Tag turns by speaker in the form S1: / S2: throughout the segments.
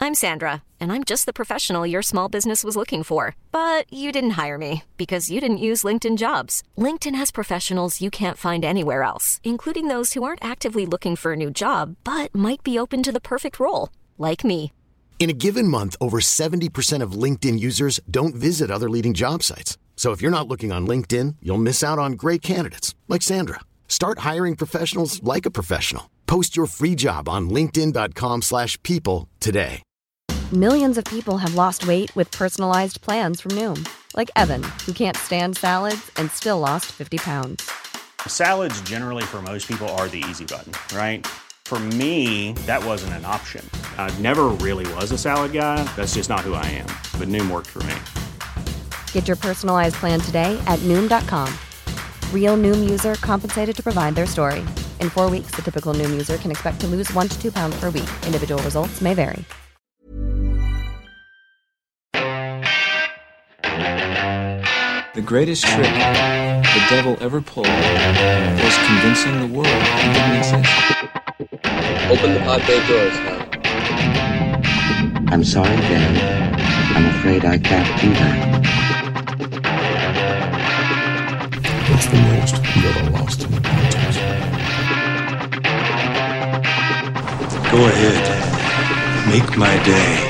S1: I'm Sandra, and I'm just the professional your small business was looking for. But you didn't hire me because you didn't use LinkedIn Jobs. LinkedIn has professionals you can't find anywhere else, including those who aren't actively looking for a new job, but might be open to the perfect role, like me.
S2: In a given month, over 70% of LinkedIn users don't visit other leading job sites. So if you're not looking on LinkedIn, you'll miss out on great candidates like Sandra. Start hiring professionals like a professional. Post your free job on linkedin.com/people today.
S3: Millions of people have lost weight with personalized plans from Noom. Like Evan, who can't stand salads and still lost 50 pounds.
S4: Salads generally for most people are the easy button, right? For me, that wasn't an option. I never really was a salad guy. That's just not who I am. But Noom worked for me.
S3: Get your personalized plan today at Noom.com. Real Noom user compensated to provide their story. In 4 weeks, the typical Noom user can expect to lose 1 to 2 pounds per week. Individual results may vary.
S5: The greatest trick the devil ever pulled was convincing the world he didn't exist.
S6: Open the pod bay doors now.
S7: I'm sorry, Dan. I'm afraid I can't do that.
S8: What's the most you ever lost in the contest?
S5: Go ahead. Make my day.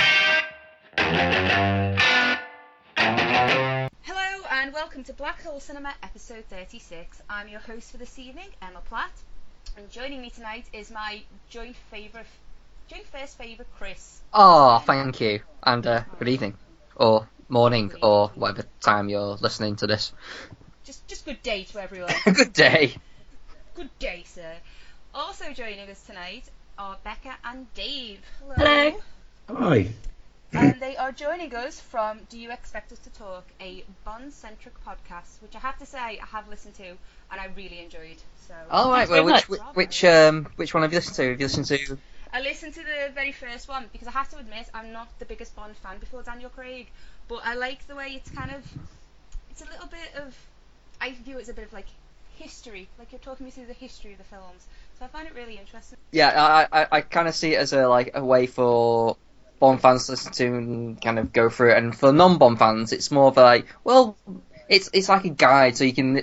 S9: Hello and welcome to Black Hole Cinema episode 36. I'm your host for this evening, Emma Platt. And joining me tonight is my joint first favourite, Chris.
S10: Oh, thank you. And good evening, or morning, or whatever time you're listening to this.
S9: Just good day to everyone.
S10: Good day.
S9: Good day, sir. Also joining us tonight are Becca and Dave.
S11: Hello.
S8: Hi.
S9: And they are joining us from Do You Expect Us to Talk, a Bond-centric podcast, which I have to say I have listened to and I really enjoyed. So.
S10: All right. Well, which one have you listened to? Have you listened to?
S9: I listened to the very first one because I have to admit I'm not the biggest Bond fan before Daniel Craig, but I like the way it's a little bit of, I view it as a bit of like history, like you're talking me through the history of the films. So I find it really interesting.
S10: Yeah, I kind of see it as a way for Bond fans to listen to and kind of go through it, and for non-Bond fans, it's more of it's like a guide, so you can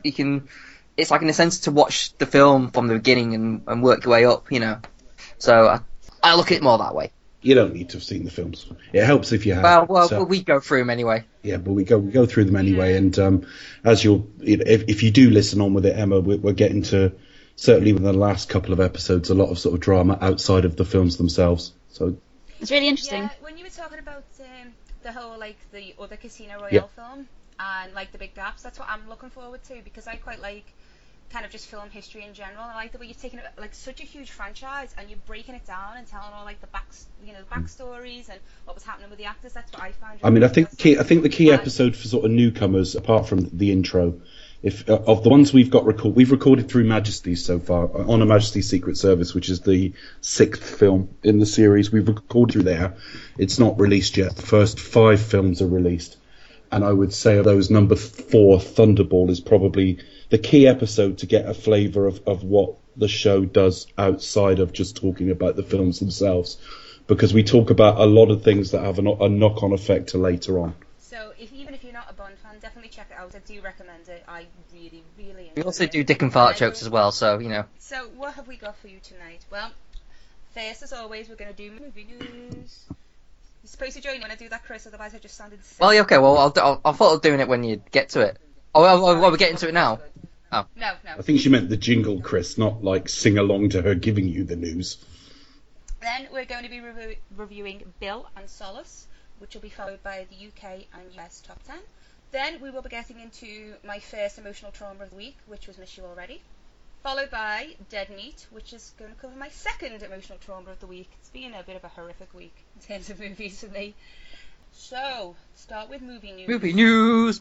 S10: it's like in a sense to watch the film from the beginning and work your way up, you know. So I look at it more that way.
S8: You don't need to have seen the films. It helps if you have.
S10: Well, we go through them anyway.
S8: Yeah, but we go through them anyway, and as if you do listen on with it, Emma, we're getting to, certainly within the last couple of episodes, a lot of sort of drama outside of the films themselves. So
S11: it's really interesting.
S9: Yeah, when you were talking about the whole the other Casino Royale film and the big gaps, that's what I'm looking forward to, because I quite like kind of just film history in general. I like the way you're taking such a huge franchise and you're breaking it down and telling all the backstories and what was happening with the actors. That's what I find.
S8: I mean, I think the key episode for sort of newcomers, apart from the intro, of the ones we've recorded through Majesty's so far, on a Majesty's Secret Service, which is the 6th film in the series. We've recorded through there. It's not released yet. The first 5 films are released, and I would say of those, number 4, Thunderball, is probably the key episode to get a flavour of what the show does outside of just talking about the films themselves, because we talk about a lot of things that have a knock-on effect to later on.
S9: So even if you're not a Bond fan, definitely check it out. I do recommend it. I really, really enjoy it.
S10: We also do Dick and Fart jokes as well, so, you know.
S9: So what have we got for you tonight? Well, first, as always, we're going to do movie news. You're supposed to join when I do that, Chris, otherwise I just sounded silly.
S10: Well, okay, well, I thought of doing it when you get to it. Oh, we're getting to it now? Oh.
S9: No.
S8: I think she meant the jingle, Chris, not sing along to her giving you the news.
S9: Then we're going to be reviewing Bill and Solace, which will be followed by the UK and US top 10. Then we will be getting into my first emotional trauma of the week, which was Miss You Already. Followed by Dead Meat, which is going to cover my second emotional trauma of the week. It's been a bit of a horrific week in terms of movies for me. So, start with movie news.
S10: Movie news.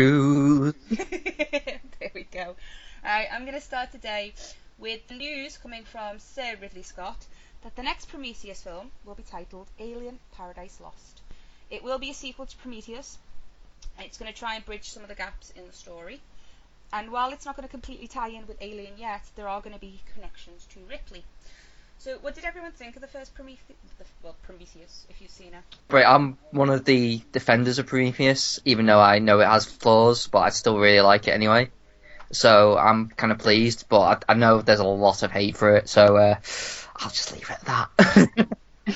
S9: There we go. Alright, I'm going to start today with the news coming from Sir Ridley Scott that the next Prometheus film will be titled Alien Paradise Lost. It will be a sequel to Prometheus, and it's going to try and bridge some of the gaps in the story. And while it's not going to completely tie in with Alien yet, there are going to be connections to Ripley. So, what did everyone think of the first Prometheus, if you've seen it?
S10: Right, I'm one of the defenders of Prometheus, even though I know it has flaws, but I still really like it anyway. So I'm kind of pleased, but I know there's a lot of hate for it, so I'll just leave it at that.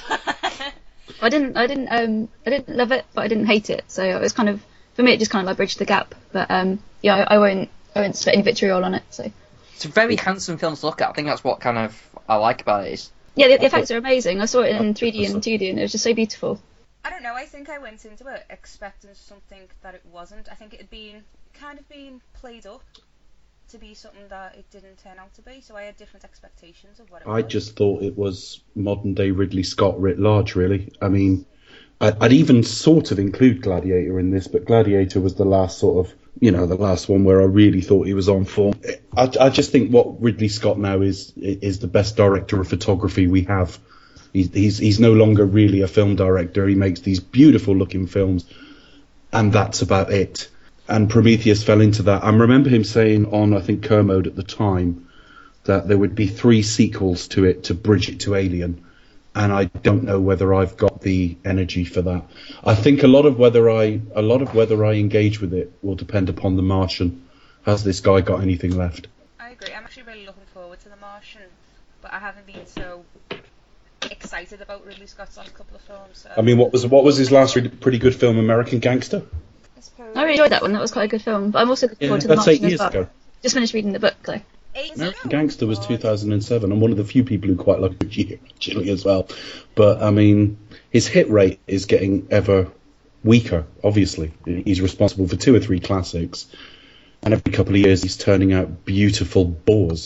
S11: I didn't love it, but I didn't hate it. So it was kind of, for me, it just kind of like bridged the gap. But yeah, I won't spit any vitriol on it. So
S10: it's a very handsome film to look at. I think that's what kind of I like about it.
S11: Yeah, the effects are amazing. I saw it in 3D and 2D, and it was just so beautiful.
S9: I don't know. I think I went into it expecting something that it wasn't. I think it had been played up to be something that it didn't turn out to be, so I had different expectations of what it was.
S8: I just thought it was modern day Ridley Scott writ large, really. I mean, I'd even sort of include Gladiator in this, but Gladiator was the last sort of, the last one where I really thought he was on form. I just think what Ridley Scott now is the best director of photography we have. He's no longer really a film director. He makes these beautiful looking films, and that's about it. And Prometheus fell into that. I remember him saying on, I think, Kermode at the time, that there would be 3 sequels to it to bridge it to Alien. And I don't know whether I've got the energy for that. I think a lot of whether I engage with it will depend upon The Martian. Has this guy got anything left?
S9: I agree. I'm actually really looking forward to The Martian, but I haven't been so excited about Ridley Scott's last couple of films. So.
S8: I mean, what was his last pretty good film, American Gangster?
S11: I really enjoyed that one. That was quite a good film. But I'm also looking forward to The
S8: Martian. That's 8 years ago.
S11: Just finished reading the book, though.
S8: American Gangster was 2007. I'm one of the few people who quite like it actually as well. But, I mean, his hit rate is getting ever weaker, obviously. He's responsible for 2 or 3 classics. And every couple of years he's turning out beautiful bores.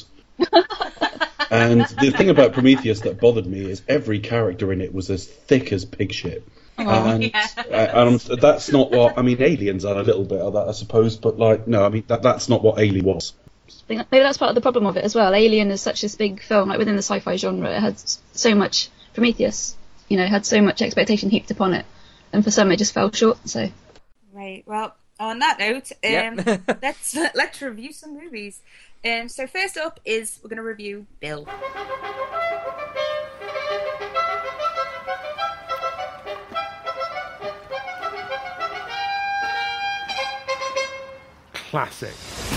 S8: And the thing about Prometheus that bothered me is every character in it was as thick as pig shit. And that's not what... I mean, Aliens had a little bit of that, I suppose, but, no, I mean, that's not what Alien was.
S11: I think maybe that's part of the problem of it as well. Alien is such this big film, like within the sci-fi genre. It had so much... Prometheus, had so much expectation heaped upon it. And for some, it just fell short, so...
S12: Right, well, on that note, let's review some movies. So first up is, we're going to review Bill.
S13: Classic.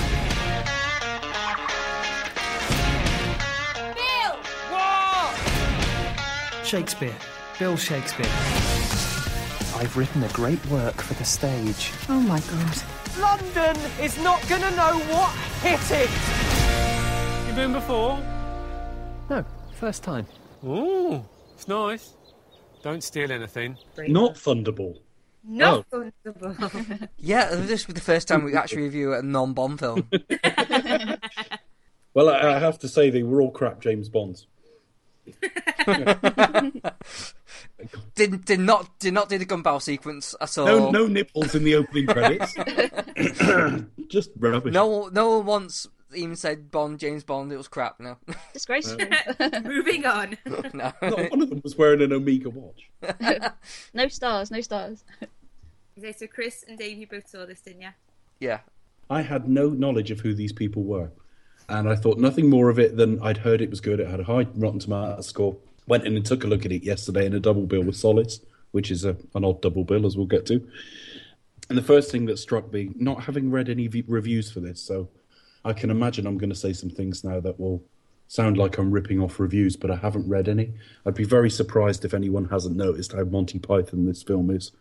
S12: Bill!
S13: What? Shakespeare. Bill Shakespeare.
S14: I've written a great work for the stage.
S15: Oh my God.
S13: London is not gonna know what hit it! You been before?
S14: No, first time.
S13: Ooh, it's nice. Don't steal anything.
S8: Not Thunderball.
S12: Not Thunderball.
S10: Yeah, this was the first time we actually review a non-Bond film.
S8: Well, I have to say they were all crap James Bonds.
S10: Did not do the gun barrel sequence at all.
S8: No nipples in the opening credits. Just rubbish.
S10: No one once even said James Bond. It was crap. No.
S11: Disgraceful.
S12: Moving on.
S10: No.
S8: Not one of them was wearing an Omega watch.
S11: No stars.
S12: Okay, so Chris and Dave, you both saw this, didn't you?
S10: Yeah.
S8: I had no knowledge of who these people were. And I thought nothing more of it than I'd heard it was good. It had a high Rotten Tomatoes score. Went in and took a look at it yesterday in a double bill with Solace, which is an odd double bill, as we'll get to. And the first thing that struck me, not having read any reviews for this, so I can imagine I'm going to say some things now that will sound like I'm ripping off reviews, but I haven't read any. I'd be very surprised if anyone hasn't noticed how Monty Python this film is.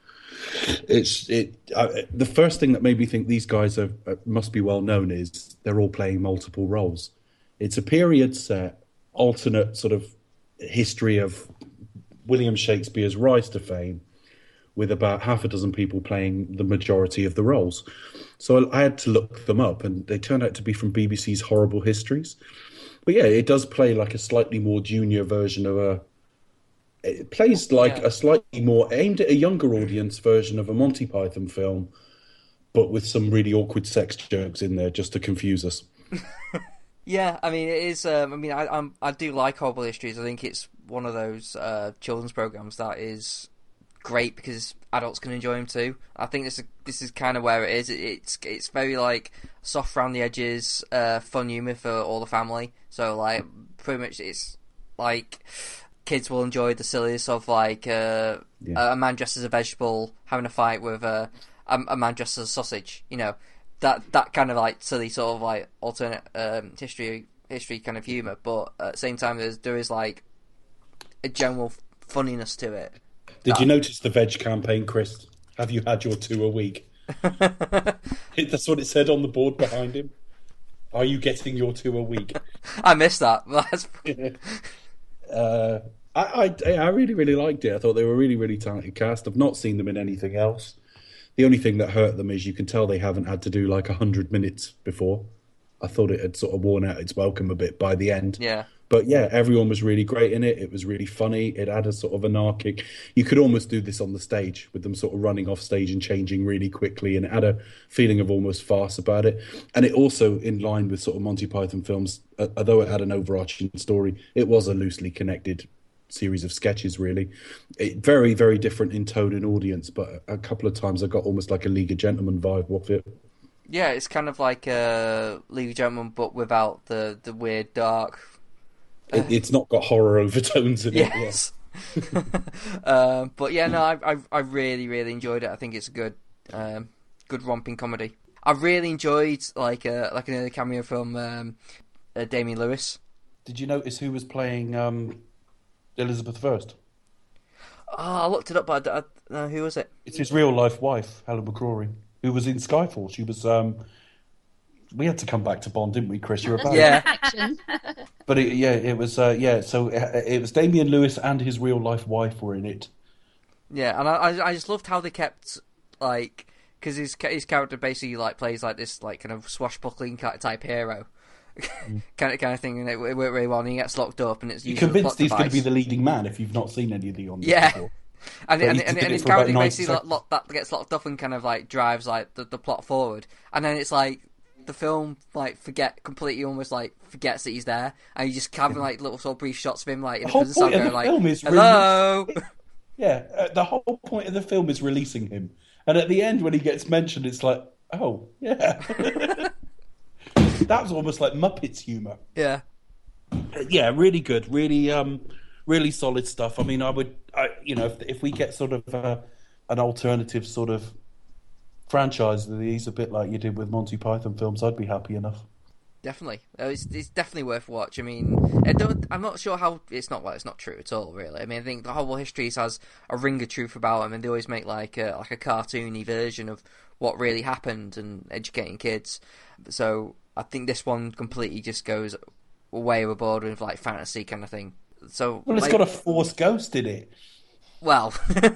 S8: The first thing that made me think these guys must be well known is they're all playing multiple roles. It's a period set, alternate sort of history of William Shakespeare's rise to fame, with about half a dozen people playing the majority of the roles. So I had to look them up, and they turned out to be from BBC's Horrible Histories. But yeah, it does play like a slightly more junior version of it plays like a slightly more aimed at a younger audience version of a Monty Python film, but with some really awkward sex jokes in there just to confuse us.
S10: Yeah, I mean, it is. I do like Horrible Histories. I think it's one of those children's programs that is great because adults can enjoy them too. I think this is kind of where it is. It's very like soft around the edges, fun humour for all the family. So like pretty much it's like kids will enjoy the silliness of like a man dressed as a vegetable having a fight with a man dressed as a sausage. You know, that kind of like silly sort of like alternate history kind of humour, but at the same time there is like a general funniness to it.
S8: Did you notice the veg campaign, Chris? Have you had your 2 a week? That's what it said on the board behind him. Are you getting your 2 a week?
S10: I missed that.
S8: I really, really liked it. I thought they were a really, really talented cast. I've not seen them in anything else. The only thing that hurt them is you can tell they haven't had to do like 100 minutes before. I thought it had sort of worn out its welcome a bit by the end.
S10: Yeah.
S8: But yeah, everyone was really great in it. It was really funny. It had a sort of anarchic... You could almost do this on the stage with them sort of running off stage and changing really quickly, and it had a feeling of almost farce about it. And it also, in line with sort of Monty Python films, although it had an overarching story, it was a loosely connected series of sketches, really. Very, very different in tone and audience, but a couple of times I got almost like a League of Gentlemen vibe off it.
S10: Yeah, it's kind of like a League of Gentlemen, but without the weird, dark...
S8: It's not got horror overtones in it.
S10: Yes. But yeah, no, I really, really enjoyed it. I think it's a good romping comedy. I really enjoyed like an early cameo from Damian Lewis.
S8: Did you notice who was playing Elizabeth I?
S10: Oh, I looked it up, but I don't know who was it.
S8: It's his real life wife, Helen McCrory, who was in Skyfall. She was. We had to come back to Bond, didn't we, Chris? You were about
S10: it.
S8: But it was. So it was Damian Lewis and his real life wife were in it.
S10: Yeah, and I just loved how they kept like, because his character basically like plays like this like kind of swashbuckling type hero. kind of thing, and it worked really well. And he gets locked up, and it's
S8: you're convinced he's going to be the leading man if you've not seen any of the on.
S10: Yeah,
S8: before.
S10: and his character basically that gets locked up and kind of like drives like the plot forward, and then it's like the film like almost forgets that he's there, and you just having like little sort of brief shots of him like in the prison cell going like, "Hello."
S8: The whole point of the film is releasing him, and at the end when he gets mentioned, it's like, oh yeah. That was almost like Muppets humour.
S10: Yeah.
S8: Yeah, really good. Really, really solid stuff. I mean, if we get sort of an alternative sort of franchise to these, a bit like you did with Monty Python films, I'd be happy enough.
S10: Definitely. It's definitely worth a watch. I mean, I'm not sure how... It's not true at all, really. I mean, I think the whole history has a ring of truth about them, and they always make like a cartoony version of what really happened and educating kids. So I think this one completely just goes way overboard with like fantasy kind of thing. So
S8: it's got a Force ghost in it.
S10: Well,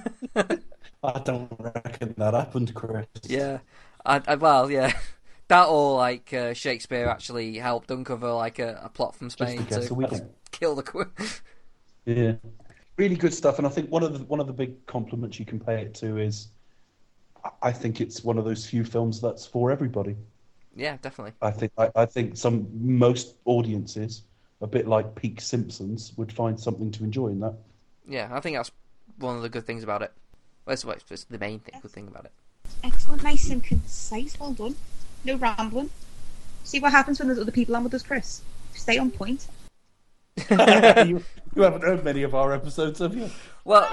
S8: I don't reckon that happened, Chris.
S10: Yeah, well, yeah. That or like Shakespeare actually helped uncover like a plot from Spain to kill the queen.
S8: Yeah, really good stuff. And I think one of the big compliments you can pay it to is, I think it's one of those few films that's for everybody.
S10: Yeah, definitely.
S8: I think most audiences, a bit like peak Simpsons, would find something to enjoy in that.
S10: Yeah, I think that's one of the good things about it. That's the main good thing about it.
S12: Excellent, nice and concise. Well done. No rambling. See what happens when there's other people on with us, Chris. Stay on point.
S8: You haven't heard many of our episodes, have you?
S10: Well,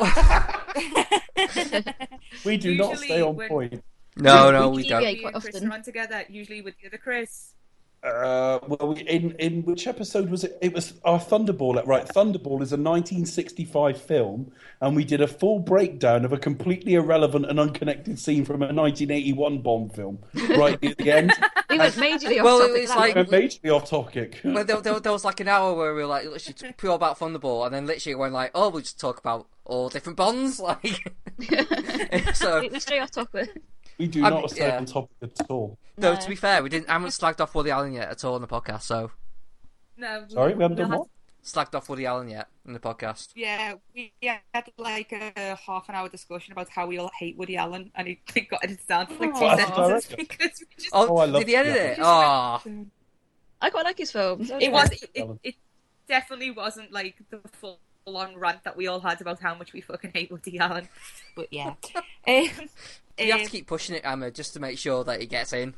S8: we do not stay on point.
S10: No, we don't.
S12: Quite often run together, usually with the other Chris.
S8: Well, in which episode was it? It was our Thunderball. Right, Thunderball is a 1965 film, and we did a full breakdown of a completely irrelevant and unconnected scene from a 1981 Bond film. Right at the end,
S11: we went majorly off topic.
S10: It's like
S8: majorly off topic.
S10: Well, there was like an hour where we were like literally pure about Thunderball, and then literally went like, oh, we'll just talk about all different Bonds, like. So
S11: we're straight off topic.
S8: We do not stay on topic at all.
S10: No, to be fair, we haven't slagged off Woody Allen yet at all in the podcast, so...
S12: No.
S8: Sorry, we haven't done what?
S10: Slagged off Woody Allen yet in the podcast.
S12: Yeah, we had like a half an hour discussion about how we all hate Woody Allen, and he got it down to like 2 sentences because we just...
S10: I love did he edit it? Oh.
S11: I quite like his films.
S12: It definitely wasn't like the full-on rant that we all had about how much we fucking hate Woody Allen, but yeah.
S10: You have to keep pushing it, Emma, just to make sure that it gets in.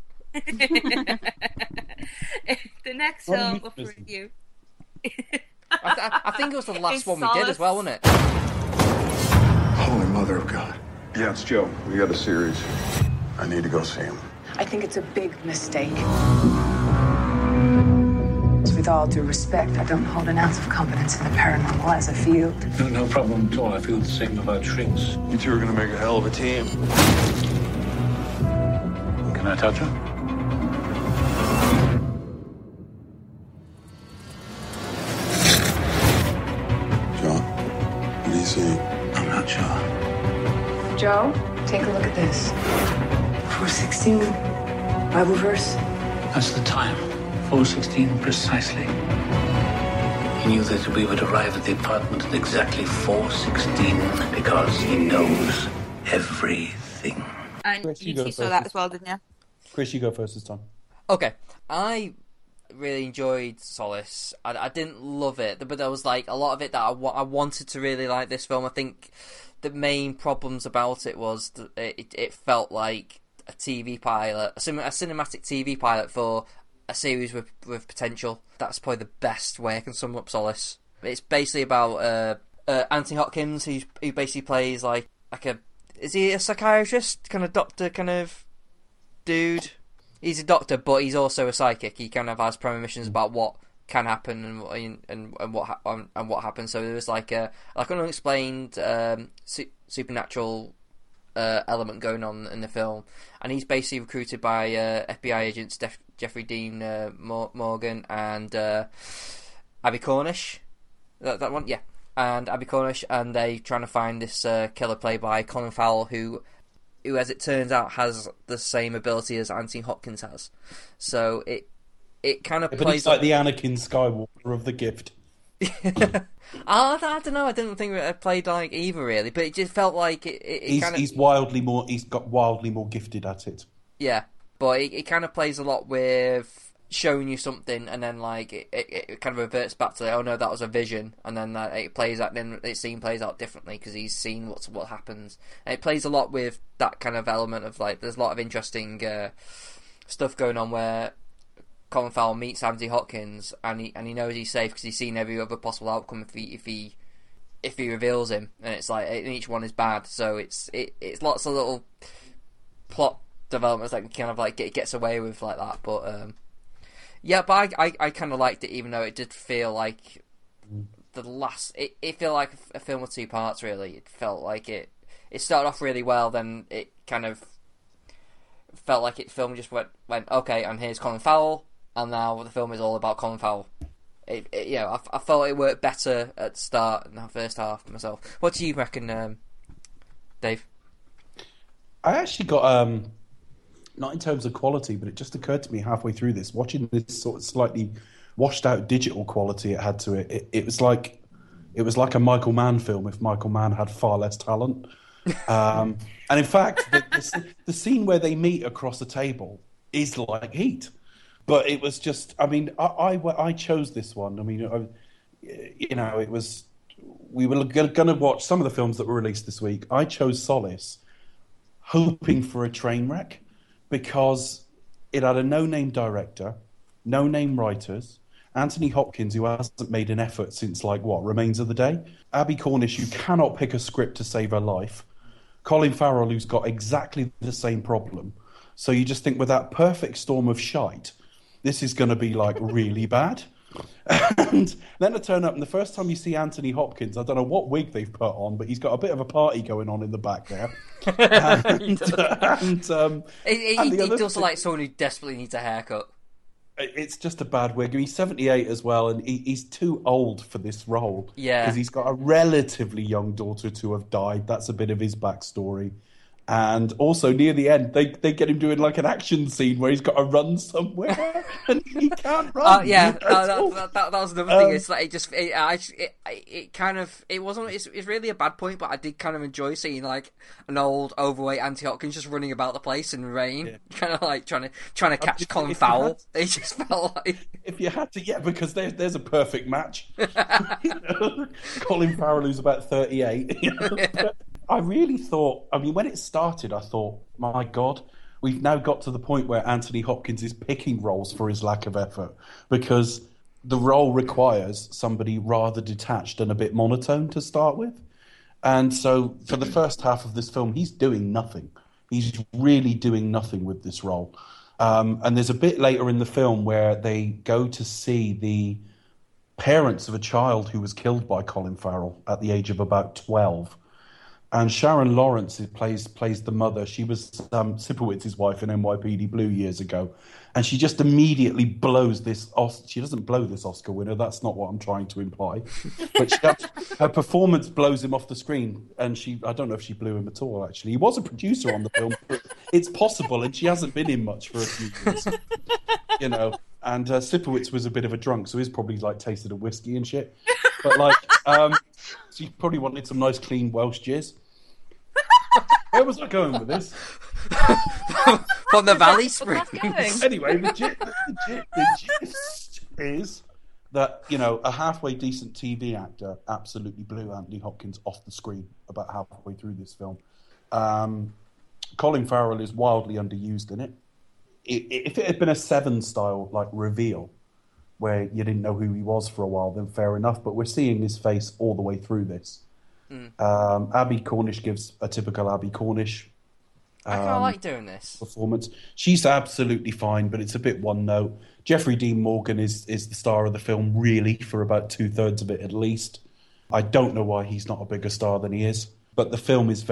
S12: The next film up for review.
S10: I think it was the last one we did as well, wasn't it?
S15: Holy Mother of God. Yeah, it's Joe. We got a series. I need to go see him.
S16: I think it's a big mistake. With all due respect, I don't hold an ounce of confidence in the paranormal as a field.
S17: No problem at all. I feel the same about shrinks.
S15: You two are going to make a hell of a team.
S17: Can I touch her?
S15: John, what do you see?
S17: I'm not sure.
S16: Joe, take a look at this. 416, Bible verse.
S17: That's the time. 4:16 precisely. He knew that we would arrive at the apartment at exactly 4:16 because he knows everything.
S12: And
S8: Chris, you
S12: you
S8: go
S12: saw
S8: first.
S12: that as well, didn't you?
S8: Chris, you go first this time.
S10: Okay, I really enjoyed Solace. I didn't love it, but there was like a lot of it that I wanted to really like this film. I think the main problems about it was that it felt like a TV pilot, a cinematic TV pilot for a series with potential. That's probably the best way I can sum up Solace. It's basically about Anthony Hopkins, who basically plays like a... Is he a psychiatrist? Kind of doctor kind of dude? He's a doctor, but he's also a psychic. He kind of has premonitions about what can happen and what happens. So there was like an unexplained supernatural element going on in the film, and he's basically recruited by FBI agents Jeffrey Dean Morgan and Abby Cornish. That one, yeah, and Abby Cornish, and they trying to find this killer played by Colin Farrell, who, as it turns out, has the same ability as Anthony Hopkins has. So it kind of
S8: But
S10: plays
S8: he's like the Anakin Skywalker of The Gift.
S10: I don't know. I didn't think it played like either really, but it just felt like
S8: He's wildly more. He's got wildly more gifted at it.
S10: Yeah, but it kind of plays a lot with showing you something, and then like it kind of reverts back to like, oh no, that was a vision, and then it plays out. Then the scene plays out differently because he's seen what happens. And it plays a lot with that kind of element of like there's a lot of interesting stuff going on where Colin Farrell meets Anthony Hopkins, and he knows he's safe because he's seen every other possible outcome if he reveals him, and it's like and each one is bad. So it's lots of little plot developments that kind of like gets away with like that. But yeah, but I kind of liked it, even though it did feel like the last. It felt like a film with two parts. Really, it felt like it started off really well, then it kind of felt like film just went okay, and here's Colin Farrell. And now the film is all about Colin Farrell. I felt it worked better at the start than the first half myself. What do you reckon, Dave?
S8: I actually got not in terms of quality, but it just occurred to me halfway through this, watching this sort of slightly washed out digital quality it had to it. It was like a Michael Mann film if Michael Mann had far less talent. And in fact, the scene where they meet across the table is like Heat. But it was just, I mean, I chose this one. I mean, it was, we were going to watch some of the films that were released this week. I chose Solace, hoping for a train wreck, because it had a no-name director, no-name writers, Anthony Hopkins, who hasn't made an effort since, Remains of the Day, Abby Cornish, who cannot pick a script to save her life, Colin Farrell, who's got exactly the same problem. So you just think, with that perfect storm of shite, this is going to be, really bad. And then I turn up, and the first time you see Anthony Hopkins, I don't know what wig they've put on, but he's got a bit of a party going on in the back there.
S10: He does like someone who desperately needs a haircut.
S8: It's just a bad wig. He's 78 as well, and he's too old for this role.
S10: Yeah.
S8: Because he's got a relatively young daughter to have died. That's a bit of his backstory. And also, near the end, they get him doing like an action scene where he's got to run somewhere, and he can't run.
S10: Yeah, that was another thing. It's like it's really a bad point, but I did kind of enjoy seeing like an old, overweight Anthony Hopkins just running about the place in the rain, kind of like trying to catch Colin Farrell. It just felt like
S8: if you had to, because there's a perfect match. Colin Farrell, who's about 38. I really thought, when it started, I thought, my God, we've now got to the point where Anthony Hopkins is picking roles for his lack of effort, because the role requires somebody rather detached and a bit monotone to start with. And so for the first half of this film, he's doing nothing. He's really doing nothing with this role. And there's a bit later in the film where they go to see the parents of a child who was killed by Colin Farrell at the age of about 12. And Sharon Lawrence plays the mother. She was Sipowitz's wife in NYPD Blue years ago. And she just immediately blows this... She doesn't blow this Oscar winner. That's not what I'm trying to imply. But her performance blows him off the screen. And I don't know if she blew him at all, actually. He was a producer on the film. It's possible, and she hasn't been in much for a few years. You know, and Sipowicz was a bit of a drunk, so he's probably, like, tasted a whiskey and shit. But, like, she probably wanted some nice, clean Welsh jizz. Where was I going with this?
S10: From the Valley Springs.
S8: Anyway, the gist is that, you know, a halfway decent TV actor absolutely blew Anthony Hopkins off the screen about halfway through this film. Colin Farrell is wildly underused in it. If it had been a Seven style like reveal, where you didn't know who he was for a while, then fair enough. But we're seeing his face all the way through this. Abby Cornish gives a typical Abby Cornish
S10: I kind of like doing this
S8: performance. She's absolutely fine, but it's a bit one note. Jeffrey Dean Morgan is the star of the film, really, for about 2/3 of it at least. I don't know why he's not a bigger star than he is, but the film is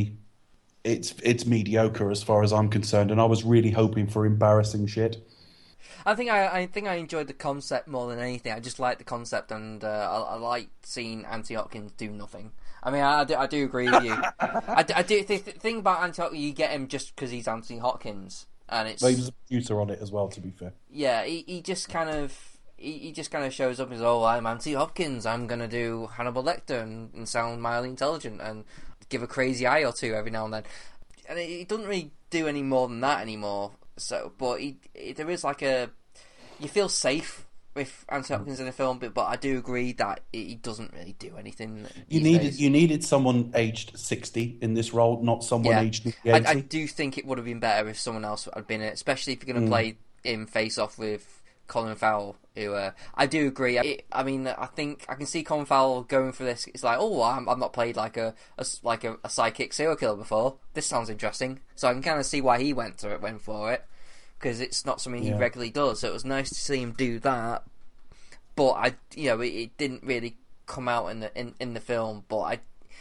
S8: it's mediocre as far as I'm concerned, and I was really hoping for embarrassing shit.
S10: I think I enjoyed the concept more than anything. I just like the concept, and I like seeing Anthony Hopkins do nothing. I mean, I do agree with you. I do the thing about Anthony Hopkins, you get him just because he's Anthony Hopkins, and it's.
S8: Well, he was a producer on it as well, to be fair.
S10: Yeah, he just kind of shows up and says, "Oh, I'm Anthony Hopkins. I'm gonna do Hannibal Lecter and sound mildly intelligent and give a crazy eye or two every now and then." And he doesn't really do any more than that anymore. So, but there is like you feel safe with Anthony Hopkins in the film, but I do agree that he doesn't really do anything.
S8: You needed someone aged 60 in this role, not someone aged 80.
S10: I do think it would have been better if someone else had been it, especially if you're going to play him face off with Colin Farrell, who I do agree. I mean, I think I can see Colin Farrell going for this. It's like, oh, I'm not played like a psychic serial killer before. This sounds interesting, so I can kind of see why he went for it, because it's not something he regularly does. So it was nice to see him do that, but it didn't really come out in the film. But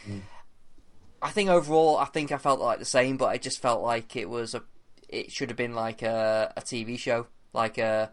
S10: I think overall, I felt like the same, but I just felt like it should have been like a TV show, like a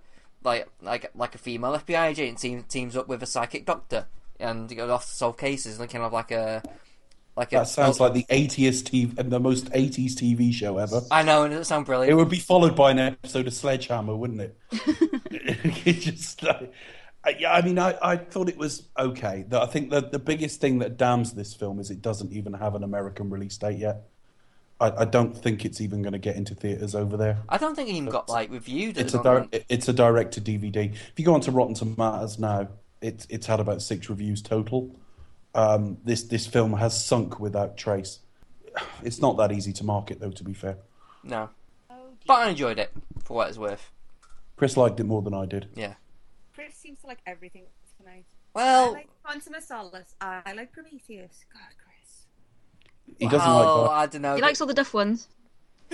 S10: female FBI agent teams up with a psychic doctor and goes off to solve cases, and kind of like a.
S8: That sounds like the 80th TV and the most 80s TV show ever.
S10: I know, and it sounds brilliant.
S8: It would be followed by an episode of Sledgehammer, wouldn't it? It's just like, I mean, I thought it was okay. I think that the biggest thing that damns this film is it doesn't even have an American release date yet. I don't think it's even going to get into theaters over there.
S10: I don't think it even got reviewed.
S8: It's a direct to DVD. If you go onto Rotten Tomatoes now, it's had about 6 reviews total. This film has sunk without trace. It's not that easy to market, though, to be fair.
S10: No, but I enjoyed it for what it's worth.
S8: Chris liked it more than I did.
S10: Yeah.
S12: Chris seems to like everything tonight.
S10: Well,
S12: I like Quantum of Solace. I like Prometheus. God, Chris.
S8: He doesn't like.
S10: I don't know.
S11: He likes all the Duff ones.
S8: He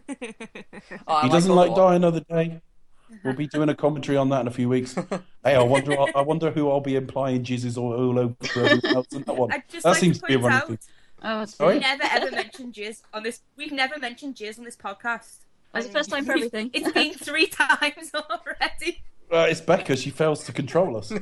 S8: doesn't like Die Another Day. We'll be doing a commentary on that in a few weeks. Hey, I wonder who I'll be implying jizzes all over everyone else in that one. That seems to be a running thing.
S11: Oh,
S12: sorry. We've never ever mentioned jizz on this. We've never mentioned jizz on this podcast.
S11: It's the first time for everything.
S12: It's been 3 times already.
S8: It's Becca. She fails to control us.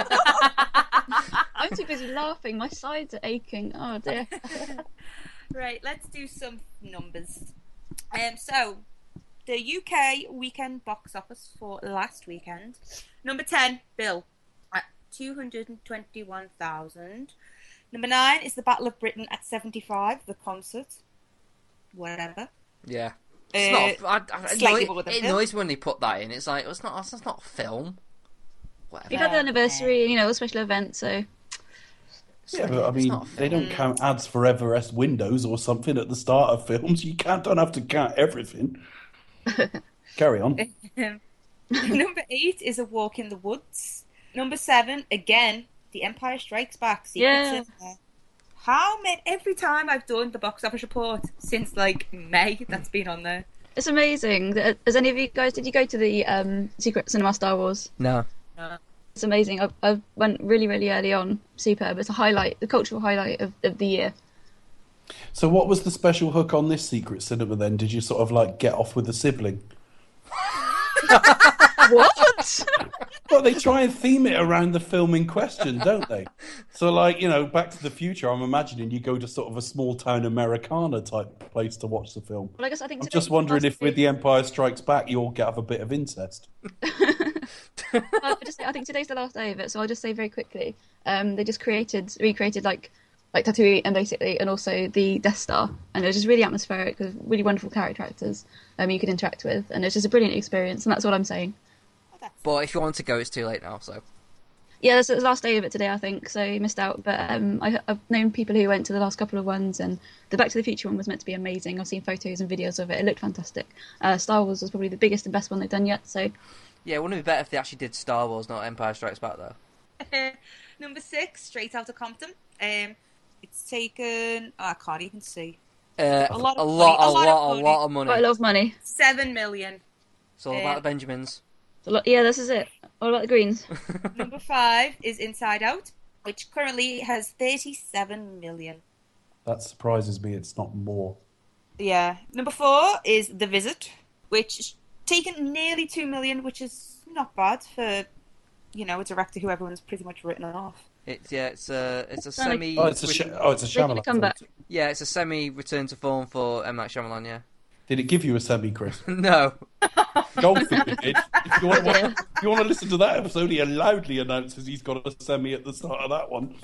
S11: I'm too busy laughing. My sides are aching. Oh dear.
S12: Right, let's do some numbers. So the UK weekend box office for last weekend. Number 10, Bill, at 221,000. Number 9 is the Battle of Britain at 75, the concert. Whatever.
S10: Yeah. It's not. It annoys me when they put that in. It's like that's not a film. Whatever.
S11: We've had the anniversary, a special event, so.
S8: Yeah, but I mean, they don't count ads for Everest Windows or something at the start of films. You don't have to count everything. Carry on.
S12: Number 8 is A Walk in the Woods. Number 7, again, The Empire Strikes Back.
S11: Yeah.
S12: How many? Every time I've done the box office report since like May, that's been on there.
S11: It's amazing. Has any of you guys? Did you go to the Secret Cinema Star Wars?
S10: No.
S11: It's amazing. I went really, really early on. Superb. It's a highlight, the cultural highlight of the year.
S18: So what was the special hook on this Secret Cinema then? Did you sort of like get off with the sibling?
S11: What?
S18: Well, they try and theme it around the film in question, don't they? So, like, you know, Back to the Future, I'm imagining you go to sort of a small-town Americana type place to watch the film.
S11: Well, I think
S18: I'm just wondering if with The Empire Strikes Back, you all get have a bit of incest.
S11: I think today's the last day of it, so I'll just say very quickly. They just recreated like Tatooine and basically, and also the Death Star, and it was just really atmospheric with really wonderful character actors you could interact with, and it's just a brilliant experience, and that's what I'm saying.
S10: But if you want to go, it's too late now. So
S11: yeah, it's the last day of it today, I think, so you missed out. But I've known people who went to the last couple of ones, and the Back to the Future one was meant to be amazing. I've seen photos and videos of it. It looked fantastic. Star Wars was probably the biggest and best one they've done yet. So
S10: yeah, wouldn't it be better if they actually did Star Wars, not Empire Strikes Back, though?
S12: Number 6, Straight Outta Compton. It's taken. Oh, I can't even see.
S10: A lot of money.
S11: Quite a lot of money.
S12: 7 million.
S10: It's all about the Benjamins.
S11: Yeah, this is it. All about the Greens.
S12: Number 5 is Inside Out, which currently has 37 million.
S18: That surprises me. It's not more.
S12: Yeah. Number 4 is The Visit, which has taken nearly 2 million, which is not bad for, a director who everyone's pretty much written off.
S10: It's a semi.
S18: It's a Shyamalan
S11: comeback.
S10: Yeah, it's a semi return to form for M. Night Shyamalan. Yeah.
S18: Did it give you a semi, Chris?
S10: No.
S18: Goldfinger did. If you want to listen to that episode, he loudly announces he's got a semi at the start of that one.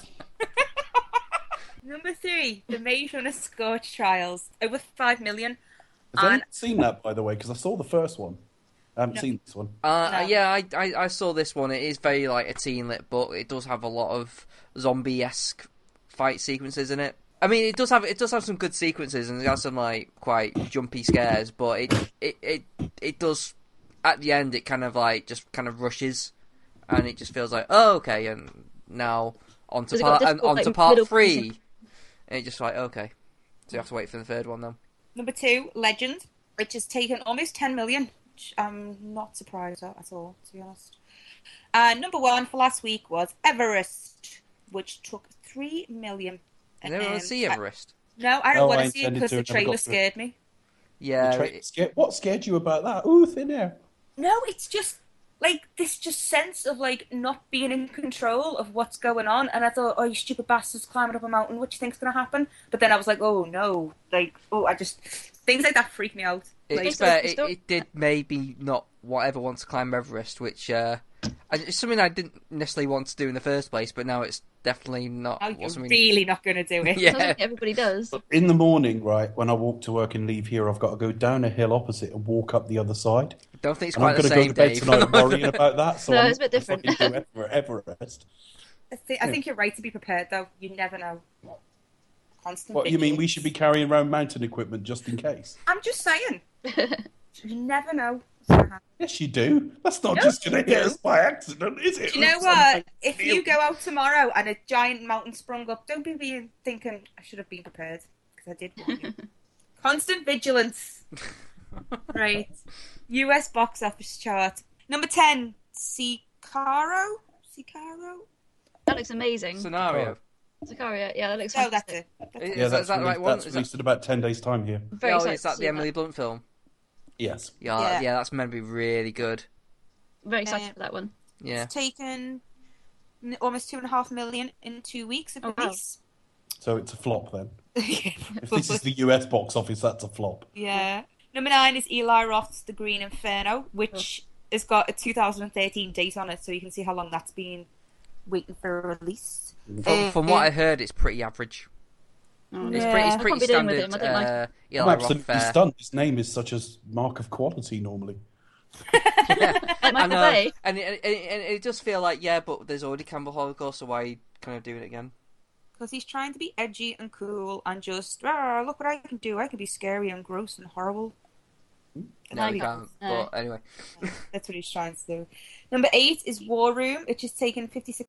S12: Number 3, The Maze Runner Scorch Trials, over 5 million.
S18: Has anyone seen that, by the way? Because I saw the first one. I haven't seen this one.
S12: No.
S10: Yeah, I saw this one. It is very like a teen lit, but it does have a lot of zombie-esque fight sequences in it. I mean, it does have some good sequences, and it has some like quite jumpy scares. But it does at the end. It kind of like just kind of rushes, and it just feels like, oh, okay, and now on to part 3. And it's just like, okay, so you have to wait for the third one then.
S12: Number 2, Legend, which has taken almost 10 million. Which I'm not surprised at all, to be honest. Number 1 for last week was Everest, which took 3 million.
S10: You never want to see Everest?
S12: No, I don't want to see it because the trailer scared me.
S10: Yeah.
S18: What scared you about that? Ooh, thin air.
S12: No, it's just like this sense of like not being in control of what's going on. And I thought, oh, you stupid bastards climbing up a mountain. What do you think's going to happen? But then I was like, oh no, things like that freak me out.
S10: It's fair. It did maybe not whatever wants to climb Everest, which it's something I didn't necessarily want to do in the first place, but now it's definitely not.
S12: Oh, you're really not going to do it.
S10: Yeah,
S11: everybody does.
S18: In the morning, right, when I walk to work and leave here, I've got to go down a hill opposite and walk up the other side.
S10: I don't think it's
S18: and
S10: quite the same,
S18: I'm going to go to bed
S10: Dave.
S18: tonight worrying about that. So
S11: no, it's a bit different.
S18: Everest.
S12: I think you're right to be prepared, though. You never know. Constant.
S18: What, you mean we should be carrying around mountain equipment just in case?
S12: I'm just saying. You never know.
S18: Yes, you do. That's not just going to hit us by accident, is it?
S12: Do you know what? If you go out tomorrow and a giant mountain sprung up, don't be thinking, I should have been prepared, because I did warn you. Constant vigilance. Right. US box office chart. Number 10, Sicario?
S11: That looks amazing.
S10: Sicario,
S11: yeah, that looks
S12: fantastic.
S11: That's
S12: it.
S18: That's
S10: that right one?
S18: That's released in about 10 days' time here.
S10: Is that the Emily Blunt film?
S18: Yes.
S10: Yeah, that's meant to be really good.
S11: Very excited for that one.
S10: Yeah.
S12: It's taken almost 2.5 million in 2 weeks of release.
S18: So it's a flop then. If this is the US box office, that's a flop.
S12: Yeah. Number 9 is Eli Roth's The Green Inferno, which has got a 2013 date on it, so you can see how long that's been waiting for a release.
S10: From what I heard, it's pretty average. It's pretty standard.
S18: I'm absolutely stunned. His name is such a mark of quality normally.
S10: I know. And it does feel like, but there's already Campbell Holocaust, so why are you kind of doing it again?
S12: Because he's trying to be edgy and cool and just, look what I can do. I can be scary and gross and horrible.
S10: No, we can't. But anyway.
S12: That's what he's trying to do. Number 8 is War Room, which has taken 56...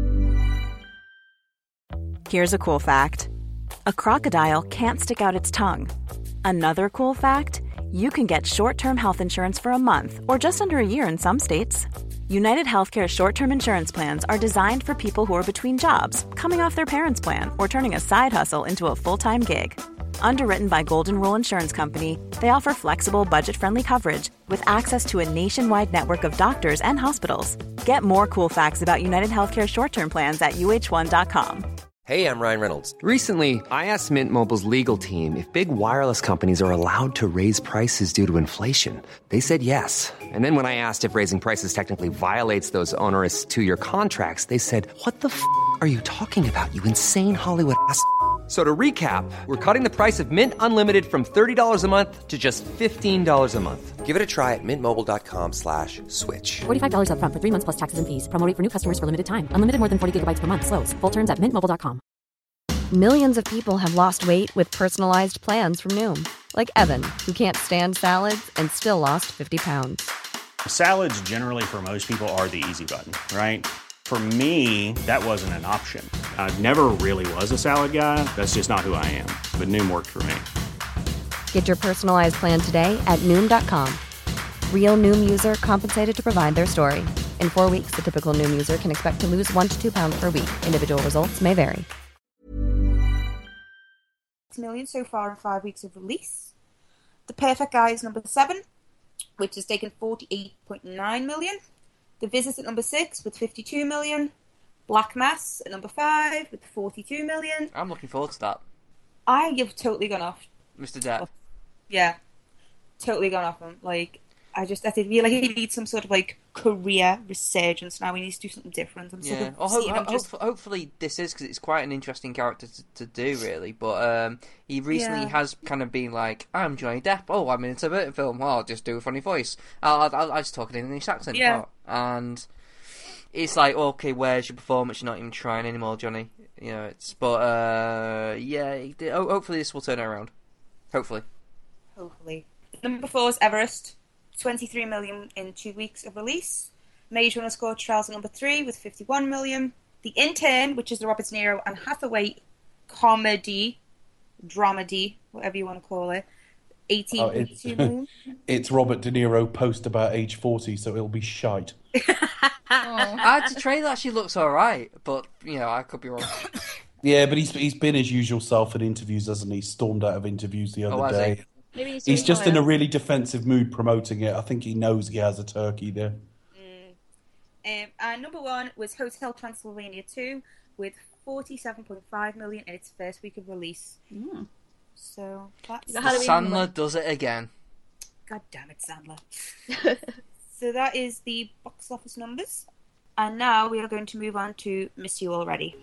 S19: Here's a cool fact. A crocodile can't stick out its tongue. Another cool fact, you can get short-term health insurance for a month or just under a year in some states. United Healthcare short-term insurance plans are designed for people who are between jobs, coming off their parents' plan, or turning a side hustle into a full-time gig. Underwritten by Golden Rule Insurance Company, they offer flexible, budget-friendly coverage with access to a nationwide network of doctors and hospitals. Get more cool facts about United Healthcare short-term plans at uh1.com.
S20: Hey, I'm Ryan Reynolds. Recently, I asked Mint Mobile's legal team if big wireless companies are allowed to raise prices due to inflation. They said yes. And then when I asked if raising prices technically violates those onerous two-year contracts, they said, "What the f*** are you talking about, you insane Hollywood ass?" So to recap, we're cutting the price of Mint Unlimited from $30 a month to just $15 a month. Give it a try at mintmobile.com/switch.
S21: $45 up front for 3 months plus taxes and fees. Promo rate for new customers for limited time. Unlimited more than 40 gigabytes per month. Slows full terms at mintmobile.com.
S3: Millions of people have lost weight with personalized plans from Noom. Like Evan, who can't stand salads and still lost 50 pounds.
S4: Salads generally for most people are the easy button, right? For me, that wasn't an option. I never really was a salad guy. That's just not who I am. But Noom worked for me.
S3: Get your personalized plan today at Noom.com. Real Noom user compensated to provide their story. In 4 weeks, the typical Noom user can expect to lose 1 to 2 pounds per week. Individual results may vary.
S12: million so far in 5 weeks of release. The Perfect Guy is number 7, which has taken 48.9 million. The Visit at number 6 with 52 million. Black Mass at number 5 with 42 million.
S10: I'm looking forward to that.
S12: I have totally gone off
S10: Mr. Depp.
S12: Yeah, totally gone off him. Like, I feel like he needs some sort of like career resurgence now. He needs to do something different. I'm sort of seeing him just...
S10: Hopefully this is, because it's quite an interesting character to do, really. But he recently has kind of been like, I'm Johnny Depp. Oh, I'm in a Burton film. Well, I'll just do a funny voice. I'll just talk in an English accent.
S12: Yeah.
S10: And it's like, okay, where's your performance? You're not even trying anymore, Johnny. You know, hopefully this will turn it around. Hopefully.
S12: Number 4 is Everest. 23 million in 2 weeks of release. Maze Runner scored trials at number 3 with 51 million. The Intern, which is the Robert De Niro and Hathaway comedy, dramedy, whatever you want to call it, 18.2 million.
S18: It's Robert De Niro post about age 40, so it'll be shite.
S10: The trailer actually looks alright, but, you know, I could be wrong.
S18: Yeah, but he's been his usual self in interviews, hasn't he? Stormed out of interviews the other day. He's just in a really defensive mood promoting it. I think he knows he has a turkey there.
S12: And number 1 was Hotel Transylvania 2 with 47.5 million in its first week of release. So that's
S10: Sandler does it again.
S12: God damn it, Sandler. So that is the box office numbers. And now we are going to move on to Miss You Already.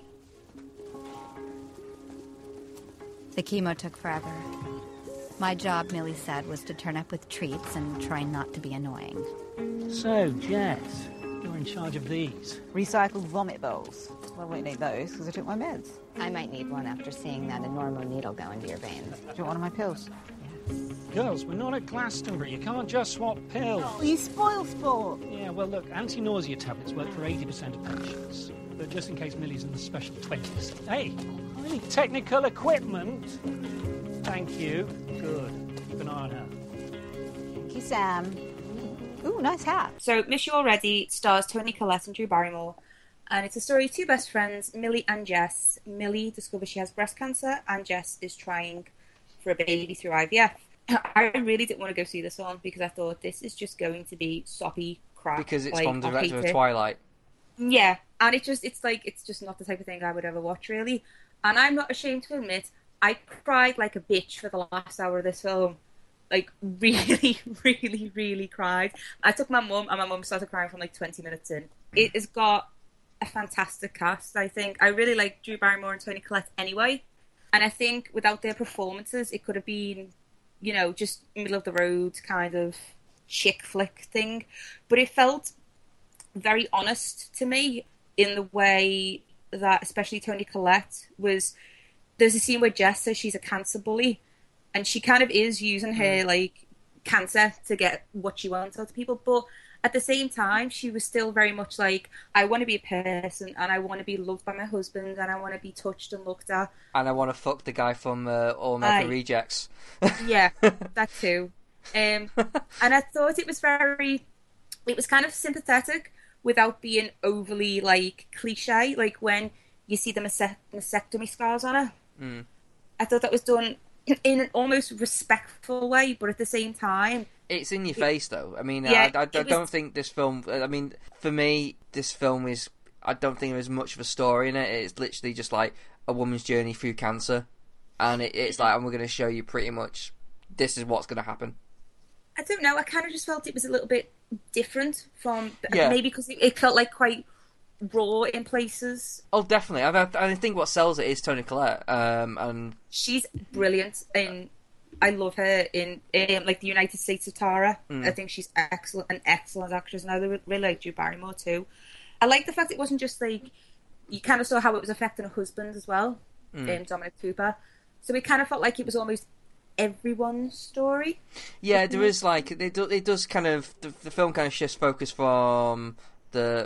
S22: The chemo took forever. My job, Millie said, was to turn up with treats and try not to be annoying.
S23: So, Jess, you're in charge of these.
S24: Recycled vomit bowls. Well, we need those because I took my meds.
S22: I might need one after seeing that enormous needle go into your veins.
S24: Do you want one of my pills?
S23: Girls, we're not at Glastonbury. You can't just swap pills.
S24: Oh, you spoil sport.
S23: Yeah, well, look, anti-nausea tablets work for 80% of patients. But just in case Millie's in the special 20s. Hey, I need technical equipment. Thank you. Good. Keep an eye on her.
S24: Thank you, Sam. Ooh, nice hat.
S12: So, Miss You Already stars Toni Collette and Drew Barrymore. And it's a story of two best friends, Millie and Jess. Millie discovers she has breast cancer, and Jess is trying for a baby through IVF. I really didn't want to go see this one because I thought this is just going to be soppy crap.
S10: Because it's from the director of Twilight.
S12: Yeah, and it's just not the type of thing I would ever watch, really. And I'm not ashamed to admit, I cried like a bitch for the last hour of this film. Like, really, really, really cried. I took my mum, and my mum started crying from like 20 minutes in. It has got a fantastic cast, I think. I really like Drew Barrymore and Toni Collette anyway. And I think without their performances, it could have been, you know, just middle of the road kind of chick flick thing. But it felt very honest to me in the way that, especially Toni Collette, was... There's a scene where Jess says she's a cancer bully, and she kind of is using her, like, cancer to get what she wants out of people. But at the same time, she was still very much like, I want to be a person, and I want to be loved by my husband, and I want to be touched and looked at.
S10: And I want to fuck the guy from All American Rejects.
S12: Yeah, that too. And I thought it was kind of sympathetic without being overly, like, cliche. Like, when you see the mastectomy scars on her.
S10: Mm.
S12: I thought that was done in an almost respectful way, but at the same time...
S10: It's in your face, though. I mean,
S12: Yeah,
S10: I don't think this film... I mean, for me, this film is... I don't think there's much of a story in it. It's literally just, like, a woman's journey through cancer. And it's like, and we're going to show you pretty much this is what's going to happen.
S12: I don't know, I kind of just felt it was a little bit different from...
S10: Yeah.
S12: Maybe because it felt like quite raw in places.
S10: Oh, definitely. I think what sells it is Toni Collette. And
S12: she's brilliant, and I love her in like, The United States of Tara.
S10: Mm.
S12: I think she's an excellent actress, and I really like Drew Barrymore too. I like the fact it wasn't just like, you kind of saw how it was affecting her husband as well, Dominic Cooper. So it kind of felt like it was almost everyone's story.
S10: Yeah, there is, like, it does kind of, the film kind of shifts focus from the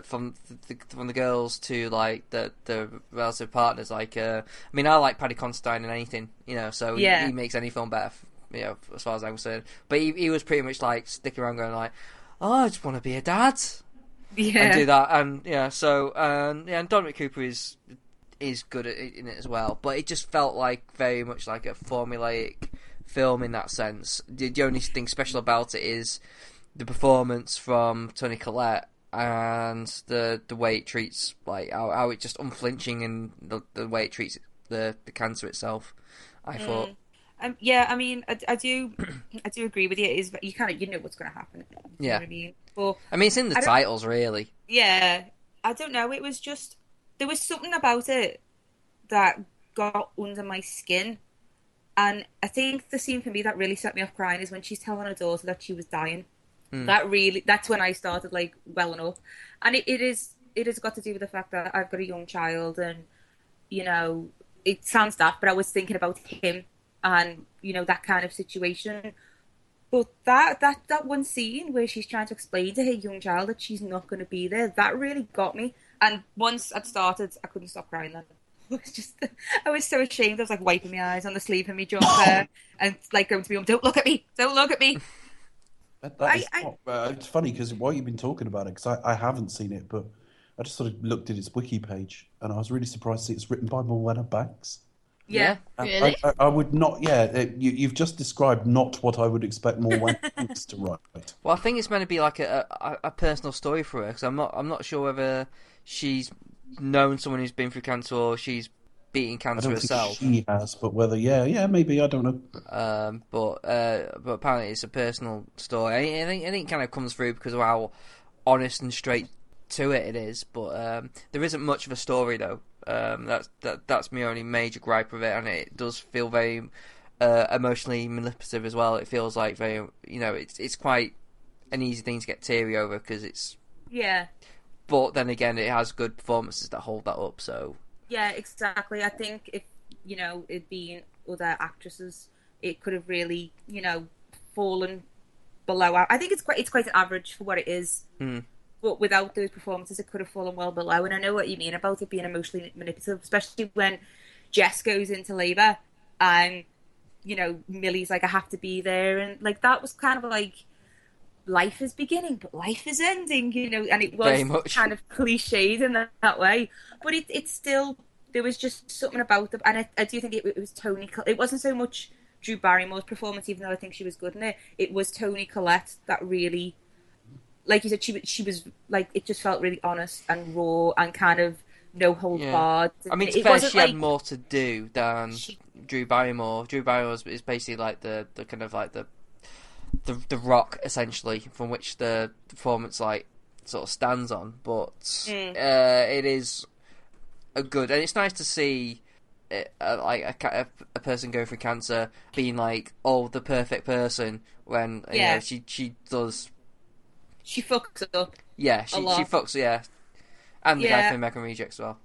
S10: girls to, like, the relative partners. Like, I mean, I like Paddy Considine in anything, you know, so he makes any film better, you know, as far as I'm concerned. But he was pretty much like sticking around going like, oh, I just want to be a dad, and do that, and yeah. So and Dominic Cooper is good in it as well. But it just felt like very much like a formulaic film in that sense. The only thing special about it is the performance from Toni Collette and the way it treats, like, how it just unflinching, and the way it treats the cancer itself. I thought.
S12: Yeah, I mean, I do agree with you. It is, you know what's going to happen. You know what I mean? But
S10: I mean, it's in the titles, really.
S12: Yeah, I don't know. It was just, there was something about it that got under my skin. And I think the scene for me that really set me off crying is when she's telling her daughter that she was dying. That's when I started, like, welling up. And it has got to do with the fact that I've got a young child, and, you know, it sounds daft, but I was thinking about him and, you know, that kind of situation. But that one scene where she's trying to explain to her young child that she's not going to be there, that really got me. And once I'd started, I couldn't stop crying then. I was so ashamed. I was, like, wiping my eyes on the sleeve of my jumper and, like, going to me, don't look at me, don't look at me.
S18: It's funny because while you've been talking about it, because I haven't seen it, but I just sort of looked at its wiki page, and I was really surprised to see it's written by Morwenna Banks.
S12: Yeah,
S11: really?
S18: I would not. Yeah, you've just described not what I would expect Morwenna Banks to write.
S10: Well, I think it's meant to be like a personal story for her, because I'm not sure whether she's known someone who's been through cancer or she's beating cancer herself.
S18: Think she has, but whether maybe, I don't know.
S10: But apparently it's a personal story. I think it kind of comes through because of how honest and straight to it is. But there isn't much of a story though. That's my only major gripe with it, and it does feel very emotionally manipulative as well. It feels like very, you know, it's quite an easy thing to get teary over because it's.
S12: Yeah.
S10: But then again, it has good performances that hold that up. So.
S12: Yeah, exactly. I think if, you know, it being other actresses, it could have really, you know, fallen below. I think it's quite an average for what it is. But without those performances, it could have fallen well below. And I know what you mean about it being emotionally manipulative, especially when Jess goes into labour and, you know, Millie's like, I have to be there. And, like, that was kind of like, life is beginning, but life is ending, you know, and it was kind of cliched in that way. But it's still, there was just something about them. And I do think it was Toni. It wasn't so much Drew Barrymore's performance, even though I think she was good in it. It was Toni Collette that really, like you said, she was like, it just felt really honest and raw and kind of no holds barred.
S10: I mean, it's fair, she had more to do than Drew Barrymore. Drew Barrymore is basically like the kind of like the rock, essentially, from which the performance, like, sort of stands on. But it is a good, and it's nice to see like a person going through cancer being like, oh, the perfect person, when you know, she does.
S12: She fucks up.
S10: Yeah, she fucks. Yeah, and the guy from American Rejects as well.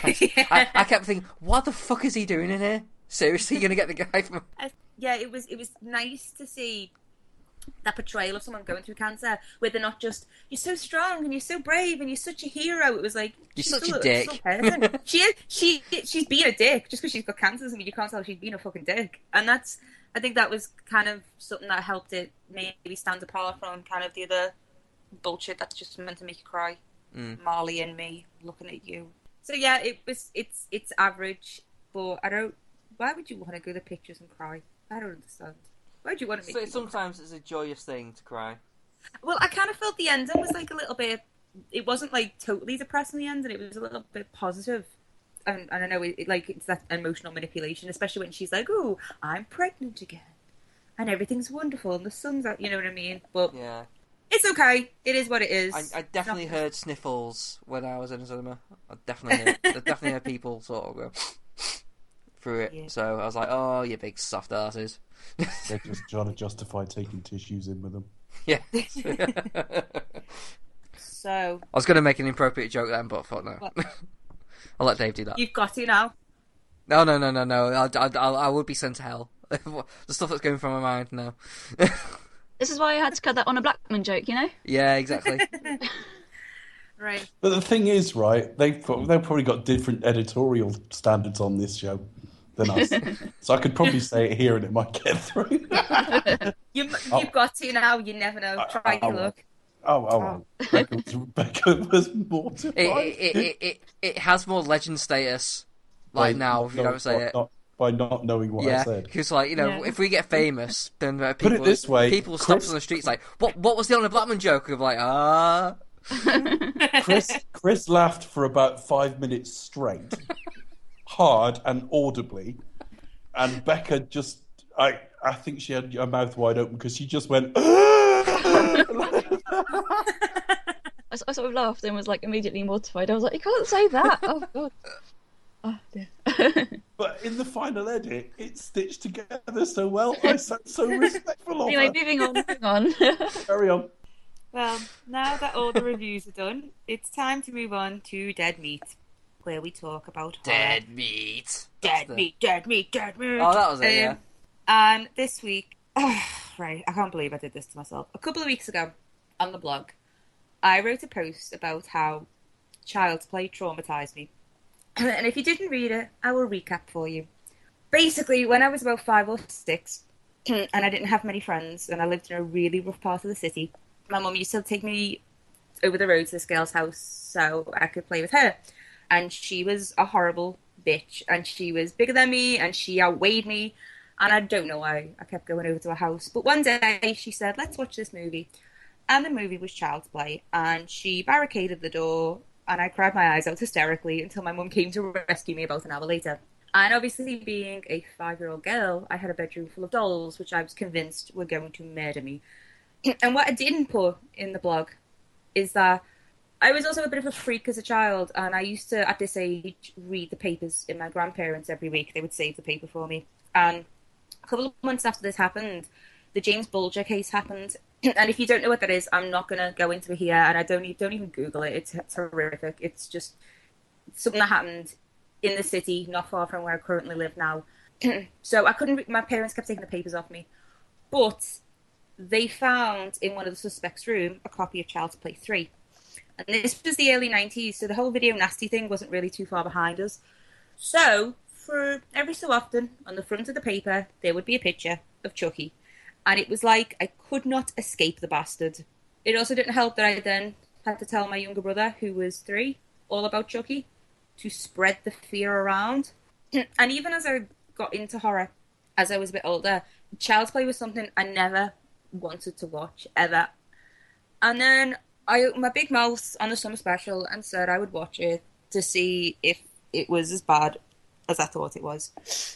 S10: I kept thinking, what the fuck is he doing in here? Seriously, you're gonna get the guy from?
S12: Yeah, it was nice to see that portrayal of someone going through cancer, where they're not just, you're so strong and you're so brave and you're such a hero. It was like,
S10: You're
S12: she's
S10: such
S12: still
S10: a dick.
S12: still a person. She's been a dick just because she's got cancer. I mean, you can't tell she's been a fucking dick. And I think that was kind of something that helped it maybe stand apart from kind of the other bullshit that's just meant to make you cry. Marley and me looking at you. So yeah, it's average, but why would you want to go to the pictures and cry? I don't understand. Why would you want to make
S10: sometimes it's a joyous thing to cry.
S12: Well, I kind of felt the ending was like a little bit, it wasn't like totally depressing, the ending, it was a little bit positive. And I know it's that emotional manipulation, especially when she's like, "Oh, I'm pregnant again, and everything's wonderful, and the sun's out." You know what I mean? But
S10: yeah,
S12: it's okay. It is what it is.
S10: I definitely heard sniffles when I was in the cinema. I definitely heard people sort of go through it. Yeah. So I was like, "Oh, you big soft asses."
S18: They're just trying to justify taking tissues in with them.
S10: Yeah.
S12: So
S10: I was going to make an inappropriate joke then, but I thought no.
S12: What?
S10: I'll let Dave do that.
S12: You've got to now.
S10: No. I would be sent to hell. The stuff that's going from my mind, no.
S11: This is why I had to cut that on a Blackman joke, you know?
S10: Yeah, exactly.
S12: Right.
S18: But the thing is, right, they've probably got different editorial standards on this show than us. So I could probably say it here and it might get through.
S12: You've got to now. You never know. Try your luck.
S18: Oh. Becca was mortified.
S10: It has more legend status, like now, if you don't say it.
S18: By not knowing what I said.
S10: Because, like, if we get famous, then people...
S18: Put it this way,
S10: people stop us on the streets like, what was the Honor Blackman joke? I'm like,
S18: Chris laughed for about 5 minutes straight, hard and audibly, and Becca just... I think she had her mouth wide open because she just went...
S11: I sort of laughed and was like immediately mortified. I was like, you can't say that. Oh god. Oh dear.
S18: But in the final edit, it's stitched together so well. I sound so respectful of
S11: anyway,
S18: her.
S11: moving on.
S18: Carry on.
S12: Well, now that all the reviews are done, it's time to move on to Dead Meat, where we talk about
S10: Dead Meat.
S12: Dead Meat.
S10: Oh, that was it, yeah.
S12: And this week, right, I can't believe I did this to myself. A couple of weeks ago, on the blog, I wrote a post about how Child's Play traumatised me. And if you didn't read it, I will recap for you. Basically, when I was about 5 or 6, and I didn't have many friends, and I lived in a really rough part of the city, my mum used to take me over the road to this girl's house so I could play with her. And she was a horrible bitch, and she was bigger than me, and she outweighed me, and I don't know why I kept going over to her house. But one day she said, let's watch this movie. And the movie was Child's Play, and she barricaded the door, and I cried my eyes out hysterically until my mum came to rescue me about an hour later. And obviously, being a 5-year-old girl, I had a bedroom full of dolls, which I was convinced were going to murder me. And what I didn't put in the blog is that I was also a bit of a freak as a child, and I used to, at this age, read the papers in my grandparents every week. They would save the paper for me. And a couple of months after this happened, the James Bulger case happened. And if you don't know what that is, I'm not going to go into it here, and I don't even Google it. It's horrific. It's just something that happened in the city, not far from where I currently live now. So I couldn't. My parents kept taking the papers off me, but they found in one of the suspects' room a copy of Child's Play 3, and this was the early 90s, so the whole video nasty thing wasn't really too far behind us. So for every so often, on the front of the paper, there would be a picture of Chucky. And it was like I could not escape the bastard. It also didn't help that I then had to tell my younger brother, who was 3, all about Chucky, to spread the fear around. And even as I got into horror, as I was a bit older, Child's Play was something I never wanted to watch, ever. And then I opened my big mouth on the summer special and said I would watch it to see if it was as bad as I thought it was.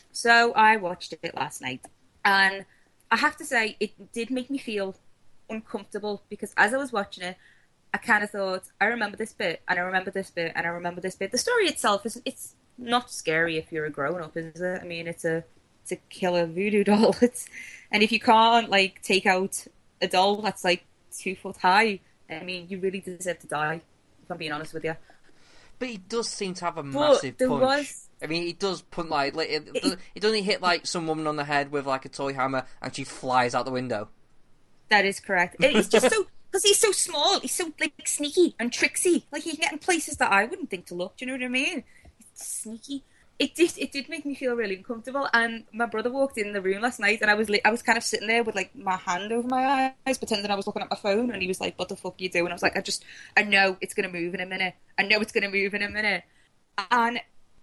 S12: So I watched it last night. And I have to say, it did make me feel uncomfortable because as I was watching it, I kind of thought, I remember this bit, and I remember this bit, and I remember this bit. The story itself, it's not scary if you're a grown-up, is it? I mean, it's a killer voodoo doll. And if you can't, like, take out a doll that's, like, 2 foot high, I mean, you really deserve to die, if I'm being honest with you.
S10: But he does seem to have a massive punch. I mean, he does put it doesn't hit like some woman on the head with like a toy hammer and she flies out the window.
S12: That is correct. It's just so, because he's so small, he's so like sneaky and tricksy. Like he can get in places that I wouldn't think to look. Do you know what I mean? It's sneaky. It did make me feel really uncomfortable. And my brother walked in the room last night, and I was kind of sitting there with like my hand over my eyes, pretending I was looking at my phone. And he was like, "What the fuck are you doing?" I was like, I know it's gonna move in a minute. I know it's gonna move in a minute. And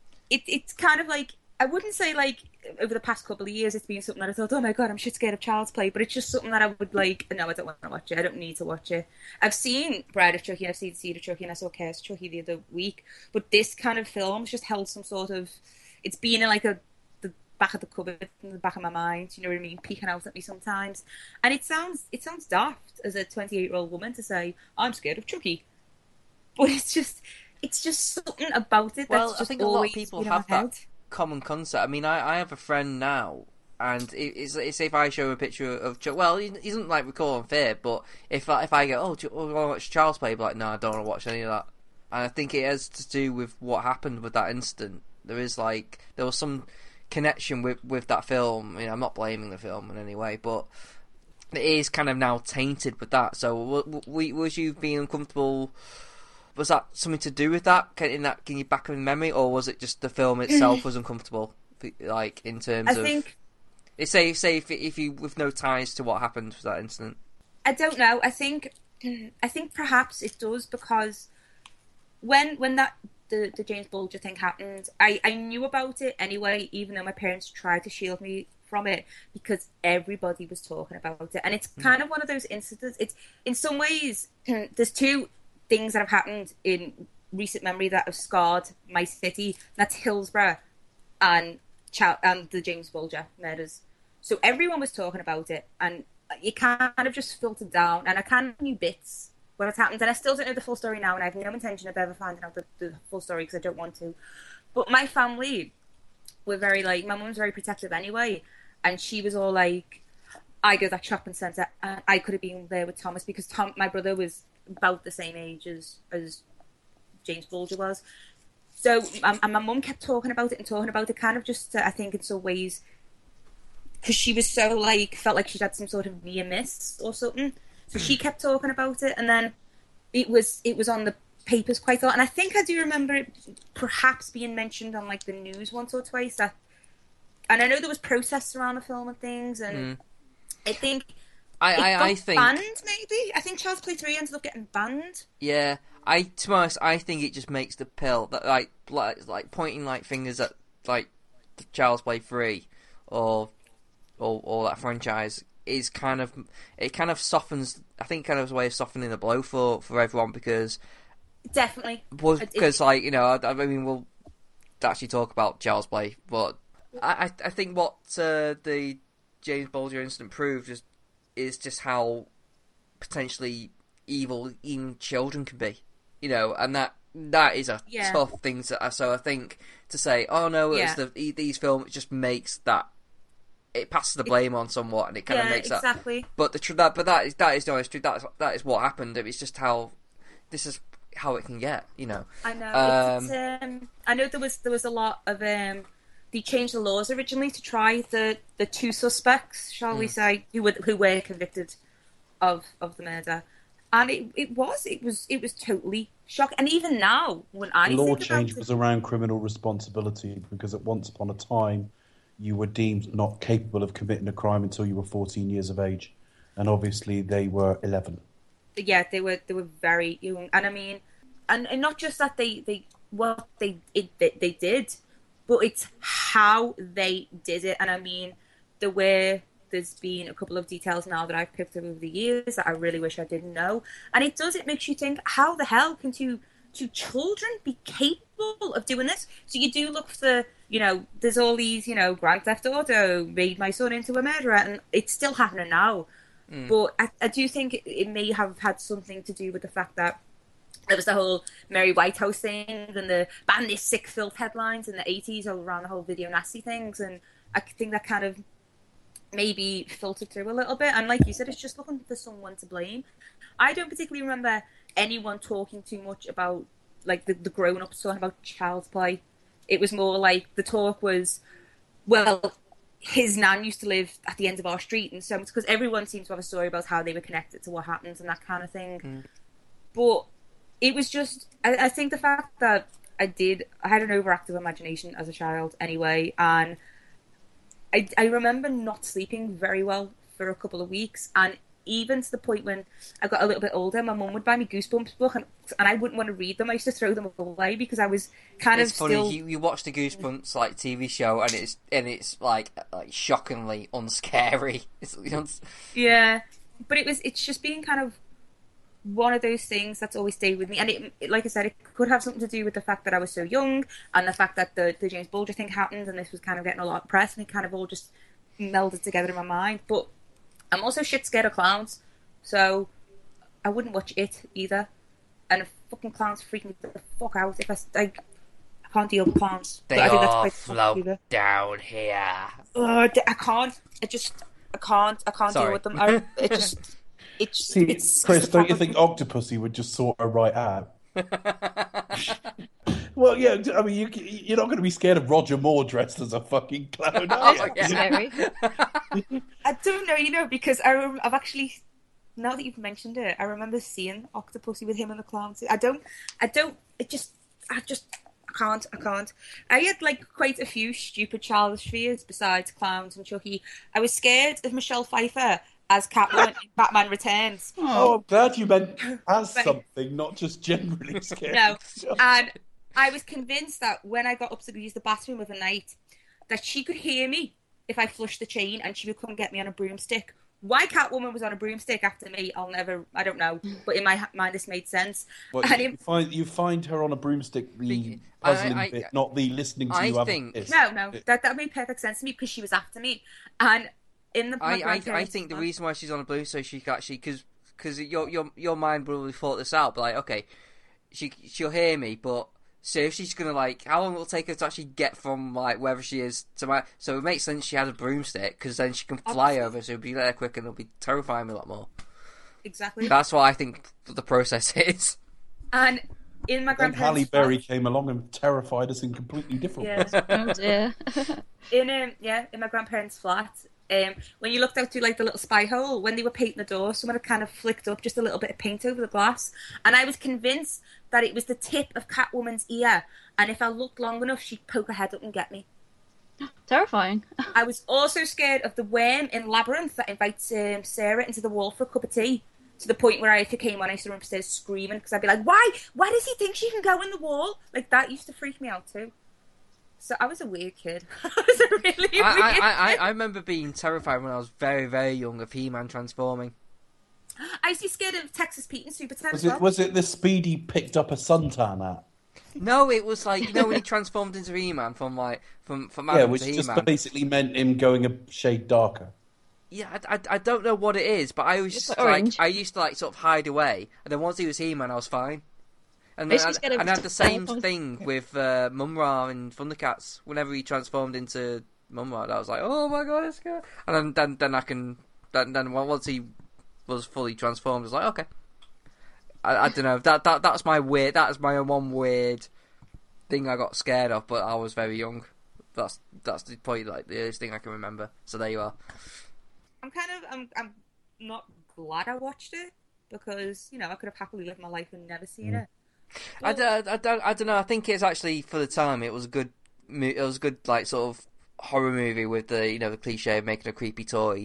S12: it's kind of like, I wouldn't say like over the past couple of years it's been something that I thought, oh my god, I'm shit scared of Child's Play, but it's just something that I would like, no, I don't want to watch it. I don't need to watch it. I've seen Bride of Chucky, I've seen Seed of Chucky, and I saw Curse of Chucky the other week, but this kind of film has just held some sort of, it's been in like the back of the cupboard, in the back of my mind, you know what I mean, peeking out at me sometimes. And it sounds daft as a 28-year-old woman to say, I'm scared of Chucky. But it's just something about it that's just
S10: I think a lot of people have that
S12: head.
S10: Common concept. I mean, I have a friend now, and it's if I show him a picture of Chuck, well, he doesn't like recall in fear, but if I go, do you want to watch Child's Play? He'd be like, no, I don't want to watch any of that. And I think it has to do with what happened with that incident. There was some connection with that film. I mean, I'm not blaming the film in any way, but it is kind of now tainted with that. So was you being uncomfortable? Was that something to do with that? Can you back in memory, or was it just the film itself was uncomfortable? Like in terms of, I think, say if you with no ties to what happened with that incident.
S12: I don't know. I think perhaps it does, because when the James Bulger thing happened, I knew about it anyway, even though my parents tried to shield me from it, because everybody was talking about it. And it's kind of one of those incidents. It's, in some ways, there's two things that have happened in recent memory that have scarred my city. That's Hillsborough and the James Bulger murders. So everyone was talking about it, and it kind of just filtered down, and I kind of knew bits when it happened, and I still don't know the full story now, and I have no intention of ever finding out the full story, because I don't want to. But my family were very, like, my mum's very protective anyway, and she was all like, I go to that shopping centre, and I could have been there with Thomas, because my brother was about the same age as James Bulger was. So, and my mum kept talking about it, kind of just, I think in some ways, because she was so, like, felt like she'd had some sort of near miss or something. So she kept talking about it, and then it was on the papers quite a lot. And I think I do remember it perhaps being mentioned on, like, the news once or twice. And I know there was protests around the film and things, and I think I think banned, maybe. I think Child's Play 3 ended up getting banned.
S10: Yeah, to be honest, I think it just makes the pill that like pointing like fingers at like Child's Play 3 or that franchise is kind of softens. I think kind of a way of softening the blow for everyone, because
S12: definitely
S10: because like, you know, I mean, we'll actually talk about Child's Play, but I think what the James Bulger incident proved is just how potentially evil even children can be, you know, and that is a tough thing to. So I think to say, oh no, it's these films, it just makes that, it passes the blame on somewhat, and it kind of makes
S12: exactly.
S10: But that is the honest truth. That is what happened. It's just how this is how it can get, you know.
S12: I know. I know there was a lot of they changed the laws originally to try the two suspects, shall we say, who were convicted of the murder, and it was totally shocking. And even now, when I
S18: the law
S12: think
S18: change
S12: about
S18: was around criminal responsibility, because at once upon a time you were deemed not capable of committing a crime until you were 14 years of age, and obviously they were 11.
S12: Yeah, they were very young, and I mean, and not just that they did. But it's how they did it. And I mean, there's been a couple of details now that I've picked up over the years that I really wish I didn't know. And it makes you think, how the hell can two children be capable of doing this? So you do look for, you know, there's all these, you know, Grand Theft Auto made my son into a murderer, and it's still happening now. But I do think it may have had something to do with the fact that there was the whole Mary Whitehouse thing and the ban this sick filth headlines in the 80s all around the whole video nasty things, and I think that kind of maybe filtered through a little bit. And like you said, it's just looking for someone to blame. I don't particularly remember anyone talking too much about, like, the grown-ups talking about Child's Play. It was more like the talk was, well, his nan used to live at the end of our street, and so because everyone seems to have a story about how they were connected to what happened and that kind of thing. But it was just, I think the fact that I had an overactive imagination as a child anyway, and I remember not sleeping very well for a couple of weeks, and even to the point when I got a little bit older, my mum would buy me Goosebumps book, and I wouldn't want to read them. I used to throw them away because I was kind of
S10: funny.
S12: still...
S10: You watch the Goosebumps like TV show, and it's like shockingly unscary.
S12: Yeah, but it's just being kind of one of those things that's always stayed with me, and it like I said, it could have something to do with the fact that I was so young, and the fact that the James Bulger thing happened, and this was kind of getting a lot of press, and it kind of all just melded together in my mind. But I'm also shit scared of clowns, so I wouldn't watch it either. And if fucking clowns freak me the fuck out, if I can't deal with clowns.
S10: They
S12: but I think
S10: all
S12: that's
S10: float down here.
S12: I can't. I can't deal with them.
S18: Chris, don't you think Octopussy would just sort her right out? Well, yeah, I mean, you're not going to be scared of Roger Moore dressed as a fucking clown, are you?
S12: Scary. I don't know, because I've actually, now that you've mentioned it, I remember seeing Octopussy with him and the clowns. I can't. I had quite a few stupid childish fears besides clowns and Chucky. I was scared of Michelle Pfeiffer as Catwoman in Batman Returns.
S18: Oh, I'm glad you meant as something, not just generally scared.
S12: No, and I was convinced that when I got up to use the bathroom of the night, that she could hear me if I flushed the chain, and she would come get me on a broomstick. Why Catwoman was on a broomstick after me, I don't know. But in my mind, this made sense.
S18: Well, you find her on a broomstick, the puzzling bit, not the listening to you.
S12: No, that made perfect sense to me because she was after me. And in the
S10: I think the reason why she's on a blue, so she can actually, because your mind probably thought this out, but okay, she'll hear me, but so if she's gonna how long will it take her to actually get from wherever she is to so it makes sense she had a broomstick, because then she can fly over, so it'll be there quick and it'll be terrifying me a lot more.
S12: Exactly.
S10: That's what I think the process is.
S12: And in my grandparents'
S18: Halle Berry came along and terrified us in completely different ways.
S11: Oh dear.
S12: In my grandparents' flat, when you looked out through the little spy hole, when they were painting the door, someone had kind of flicked up just a little bit of paint over the glass, and I was convinced that it was the tip of Catwoman's ear, and if I looked long enough, she'd poke her head up and get me.
S11: Terrifying.
S12: I was also scared of the worm in Labyrinth that invites Sarah into the wall for a cup of tea, to the point where if it came on, I used to run upstairs screaming, because I'd be like, why does he think she can go in the wall? That used to freak me out too. So I was a weird kid. I was a really weird kid.
S10: I remember being terrified when I was very, very young of He-Man transforming.
S12: I used to be scared of Texas Pete and Super Ted.
S18: Was it the Speedy picked up a suntan at?
S10: No, it was when he transformed into He-Man from Adam to He-Man.
S18: Which just basically meant him going a shade darker.
S10: Yeah, I don't know what it is, but I was I used to sort of hide away, and then once he was He-Man, I was fine. And I had the same thing with Mumra in Thundercats. Whenever he transformed into Mumra, I was like, "Oh my god, it's scary!" And then once he was fully transformed, I was like, "Okay." I don't know. That's my weird. That is my one weird thing I got scared of, but I was very young. That's probably the earliest thing I can remember. So there you are.
S12: I'm not glad I watched it, because I could have happily lived my life and never seen it.
S10: I don't know. I think it's actually, for the time, it was a good. It was a good sort of horror movie with the the cliche of making a creepy toy.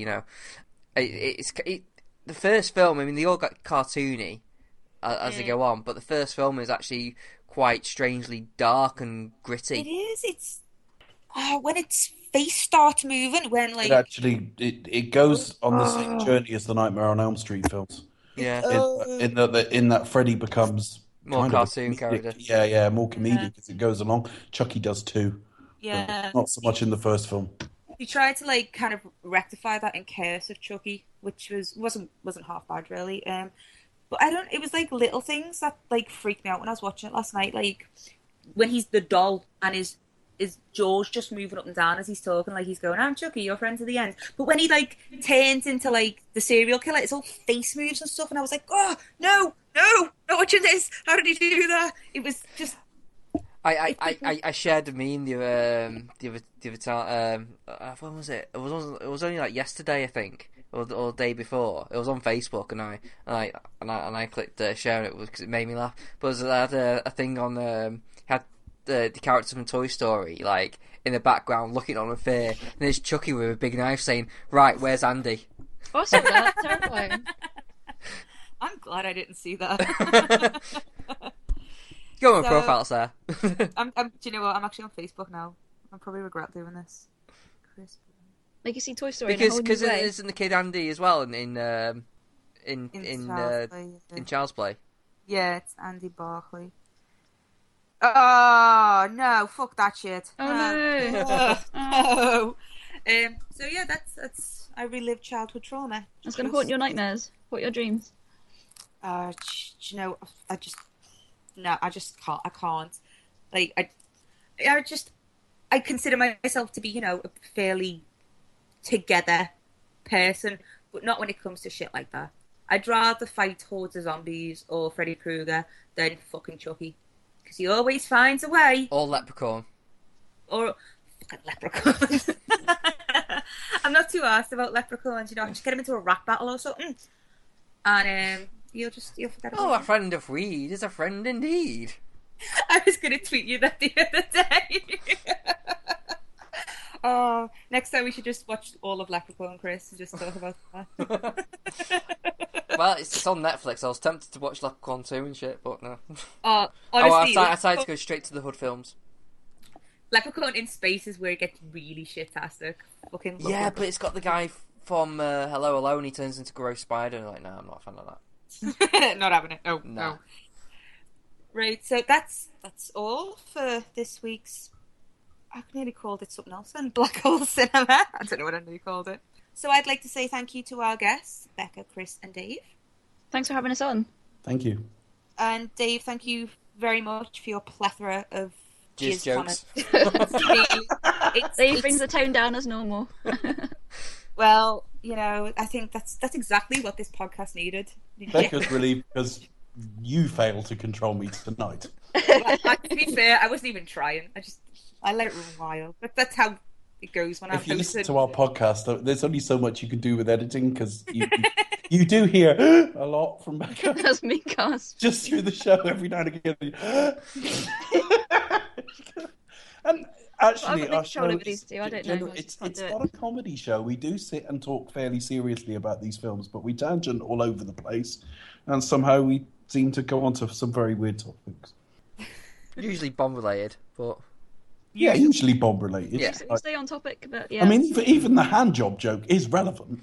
S10: The first film. I mean, they all got cartoony as they go on, but the first film is actually quite strangely dark and gritty.
S12: It is. It's when its face starts moving. When
S18: it goes on the same journey as the Nightmare on Elm Street films.
S10: Yeah.
S18: In that Freddy becomes
S10: more cartoon character.
S18: Yeah, more comedic as it goes along. Chucky does too.
S12: Yeah.
S18: Not so much in the first film.
S12: He tried to kind of rectify that in Curse of Chucky, which wasn't half bad really. But it was little things that freaked me out when I was watching it last night. When he's the doll and his jaw's just moving up and down as he's talking, he's going, "I'm Chucky, your friend to the end." But when he turns into the serial killer, his whole face moves and stuff, and I was like, "Oh no, not watching this! How did he do that?" It was just,
S10: I shared a meme the other time. When was it? It was only like yesterday, I think, or the day before. It was on Facebook, and I clicked share it because it made me laugh. But I had a thing on had the character from Toy Story like in the background looking on with fear, and there's Chucky with a big knife saying, "Right, where's Andy?"
S11: I saw that. Terrifying.
S12: I'm glad I didn't see that.
S10: Go on, profile, sir.
S12: Do you know what? I'm actually on Facebook now. I'll probably regret doing this. Chris.
S11: Like you see Toy Story
S10: because
S11: in a whole new way.
S10: isn't the kid Andy as well in Child's Play?
S12: Yeah, it's Andy Barclay. Oh no! Fuck that shit.
S11: Oh no!
S12: No. So yeah, that's I relived childhood trauma.
S11: It's going to haunt your nightmares, haunt your dreams.
S12: You know, I just can't. I can't. Like I consider myself to be, you know, a fairly together person, but not when it comes to shit like that. I'd rather fight hordes of zombies or Freddy Krueger than fucking Chucky, because he always finds a way.
S10: Or Leprechaun.
S12: Or fucking Leprechaun. I'm not too arsed about Leprechauns, you know. Just get him into a rap battle or something, and you'll forget about
S10: Oh,
S12: him.
S10: a friend of weed is a friend indeed.
S12: I was going to tweet you that the other day. Oh, next time we should just watch all of Leprechaun, Chris, and just talk about that.
S10: Well, it's on Netflix. I was tempted to watch Leprechaun 2 and shit, but no.
S12: Honestly,
S10: I decided to go straight to the Hood films.
S12: Leprechaun in Space is where it gets really shit-tastic. Fucking love
S10: Yeah,
S12: it.
S10: but it's got the guy from Hello Hello, and he turns into Gross Spider, and I'm like, no, I'm not a fan of that.
S12: Not having it. No. Right, so that's all for this week's. I nearly called it something else then. Black Hole Cinema. I don't know what I nearly called it. So I'd like to say thank you to our guests, Becca, Chris, and Dave.
S11: Thanks for having us on.
S18: Thank you.
S12: And Dave, thank you very much for your plethora of
S10: Jizz jokes.
S11: Dave brings the tone down as normal.
S12: Well, you know, I think that's exactly what this podcast needed.
S18: Becca's relieved because you failed to control me tonight.
S12: Well, to be fair, I wasn't even trying. I let it run wild. But that's how it goes when I'm
S18: If you listen
S12: hosting.
S18: to our podcast, there's only so much you can do with editing because you do hear a lot from Becca.
S11: That's me, cast.
S18: Just through the show every now and again. And actually, our show
S11: these two. I don't know.
S18: it's not a comedy show. We do sit and talk fairly seriously about these films, but we tangent all over the place, and somehow we seem to go on to some very weird topics.
S10: Usually bomb related, but
S18: yeah, usually bomb related.
S11: Yeah. We stay on topic, but yeah.
S18: I mean, even the hand job joke is relevant.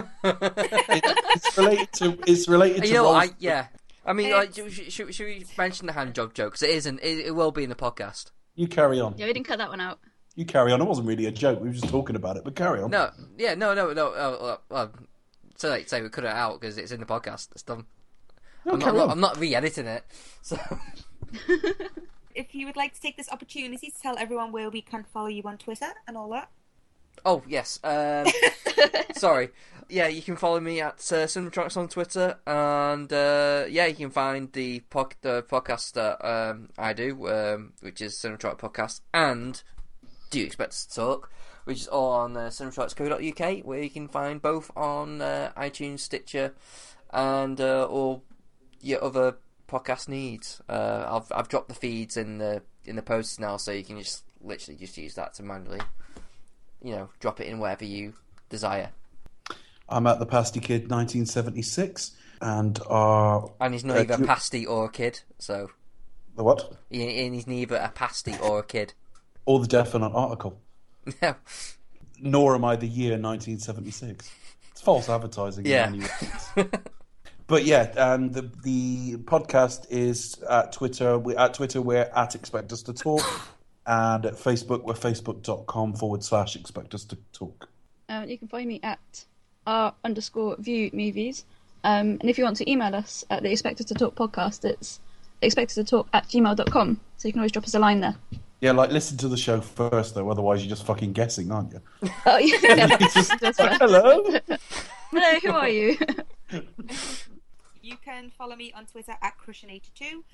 S18: It's related to.
S10: You know
S18: roles.
S10: what? Yeah. I mean, like, should we mention the hand job joke? Because it will be in the podcast.
S18: You carry on.
S11: Yeah, we didn't cut that one out.
S18: You carry on. It wasn't really a joke. We were just talking about it, but carry on.
S10: No. Say we cut it out because it's in the podcast. It's done.
S18: No,
S10: I'm not re-editing it. So.
S12: If you would like to take this opportunity to tell everyone where we can follow you on Twitter and all that.
S10: Oh, yes. Sorry. Yeah, you can follow me at Cinematronics on Twitter, and you can find the podcast that I do, which is Cinematronics Podcast, and Do You Expect Us to Talk, which is all on cinematronics.co.uk, where you can find both on iTunes, Stitcher, and all your other podcast needs. I've dropped the feeds in the posts now, so you can just literally just use that to manually, drop it in wherever you desire.
S18: I'm at the Pasty Kid 1976, and
S10: he's not either a pasty or a kid, so
S18: the what?
S10: And he's neither a pasty or a kid,
S18: or the definite article.
S10: No.
S18: Nor am I the year 1976. It's false advertising.
S10: Yeah.
S18: But yeah, the podcast is at Twitter. We're at Expect Us to Talk, and at Facebook, we're facebook.com/Expect Us to Talk.
S11: You can find me at _view movies. And if you want to email us at the Expect Us to Talk podcast, it's expectustotalk@gmail.com. So you can always drop us a line there.
S18: Yeah, listen to the show first though, otherwise you're just fucking guessing, aren't you?
S11: Oh yeah.
S18: Hello.
S11: Hello, who are you?
S12: You can follow me on Twitter at Crushing82.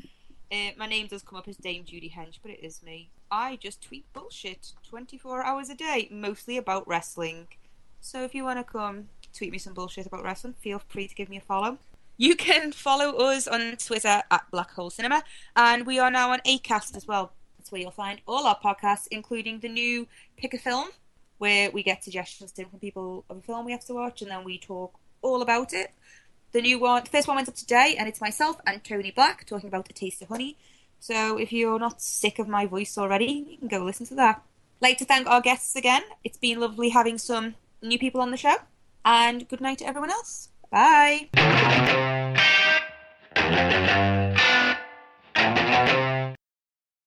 S12: My name does come up as Dame Judy Hench, but it is me. I just tweet bullshit 24 hours a day, mostly about wrestling. So if you want to come tweet me some bullshit about wrestling, feel free to give me a follow. You can follow us on Twitter at Black Hole Cinema, and we are now on Acast as well. That's where you'll find all our podcasts, including the new Pick a Film, where we get suggestions from people of a film we have to watch, and then we talk all about it. The new one, the first one went up today, and it's myself and Tony Black talking about A Taste of Honey. So if you're not sick of my voice already, you can go listen to that. I'd like to thank our guests again. It's been lovely having some new people on the show. And good night to everyone else. Bye.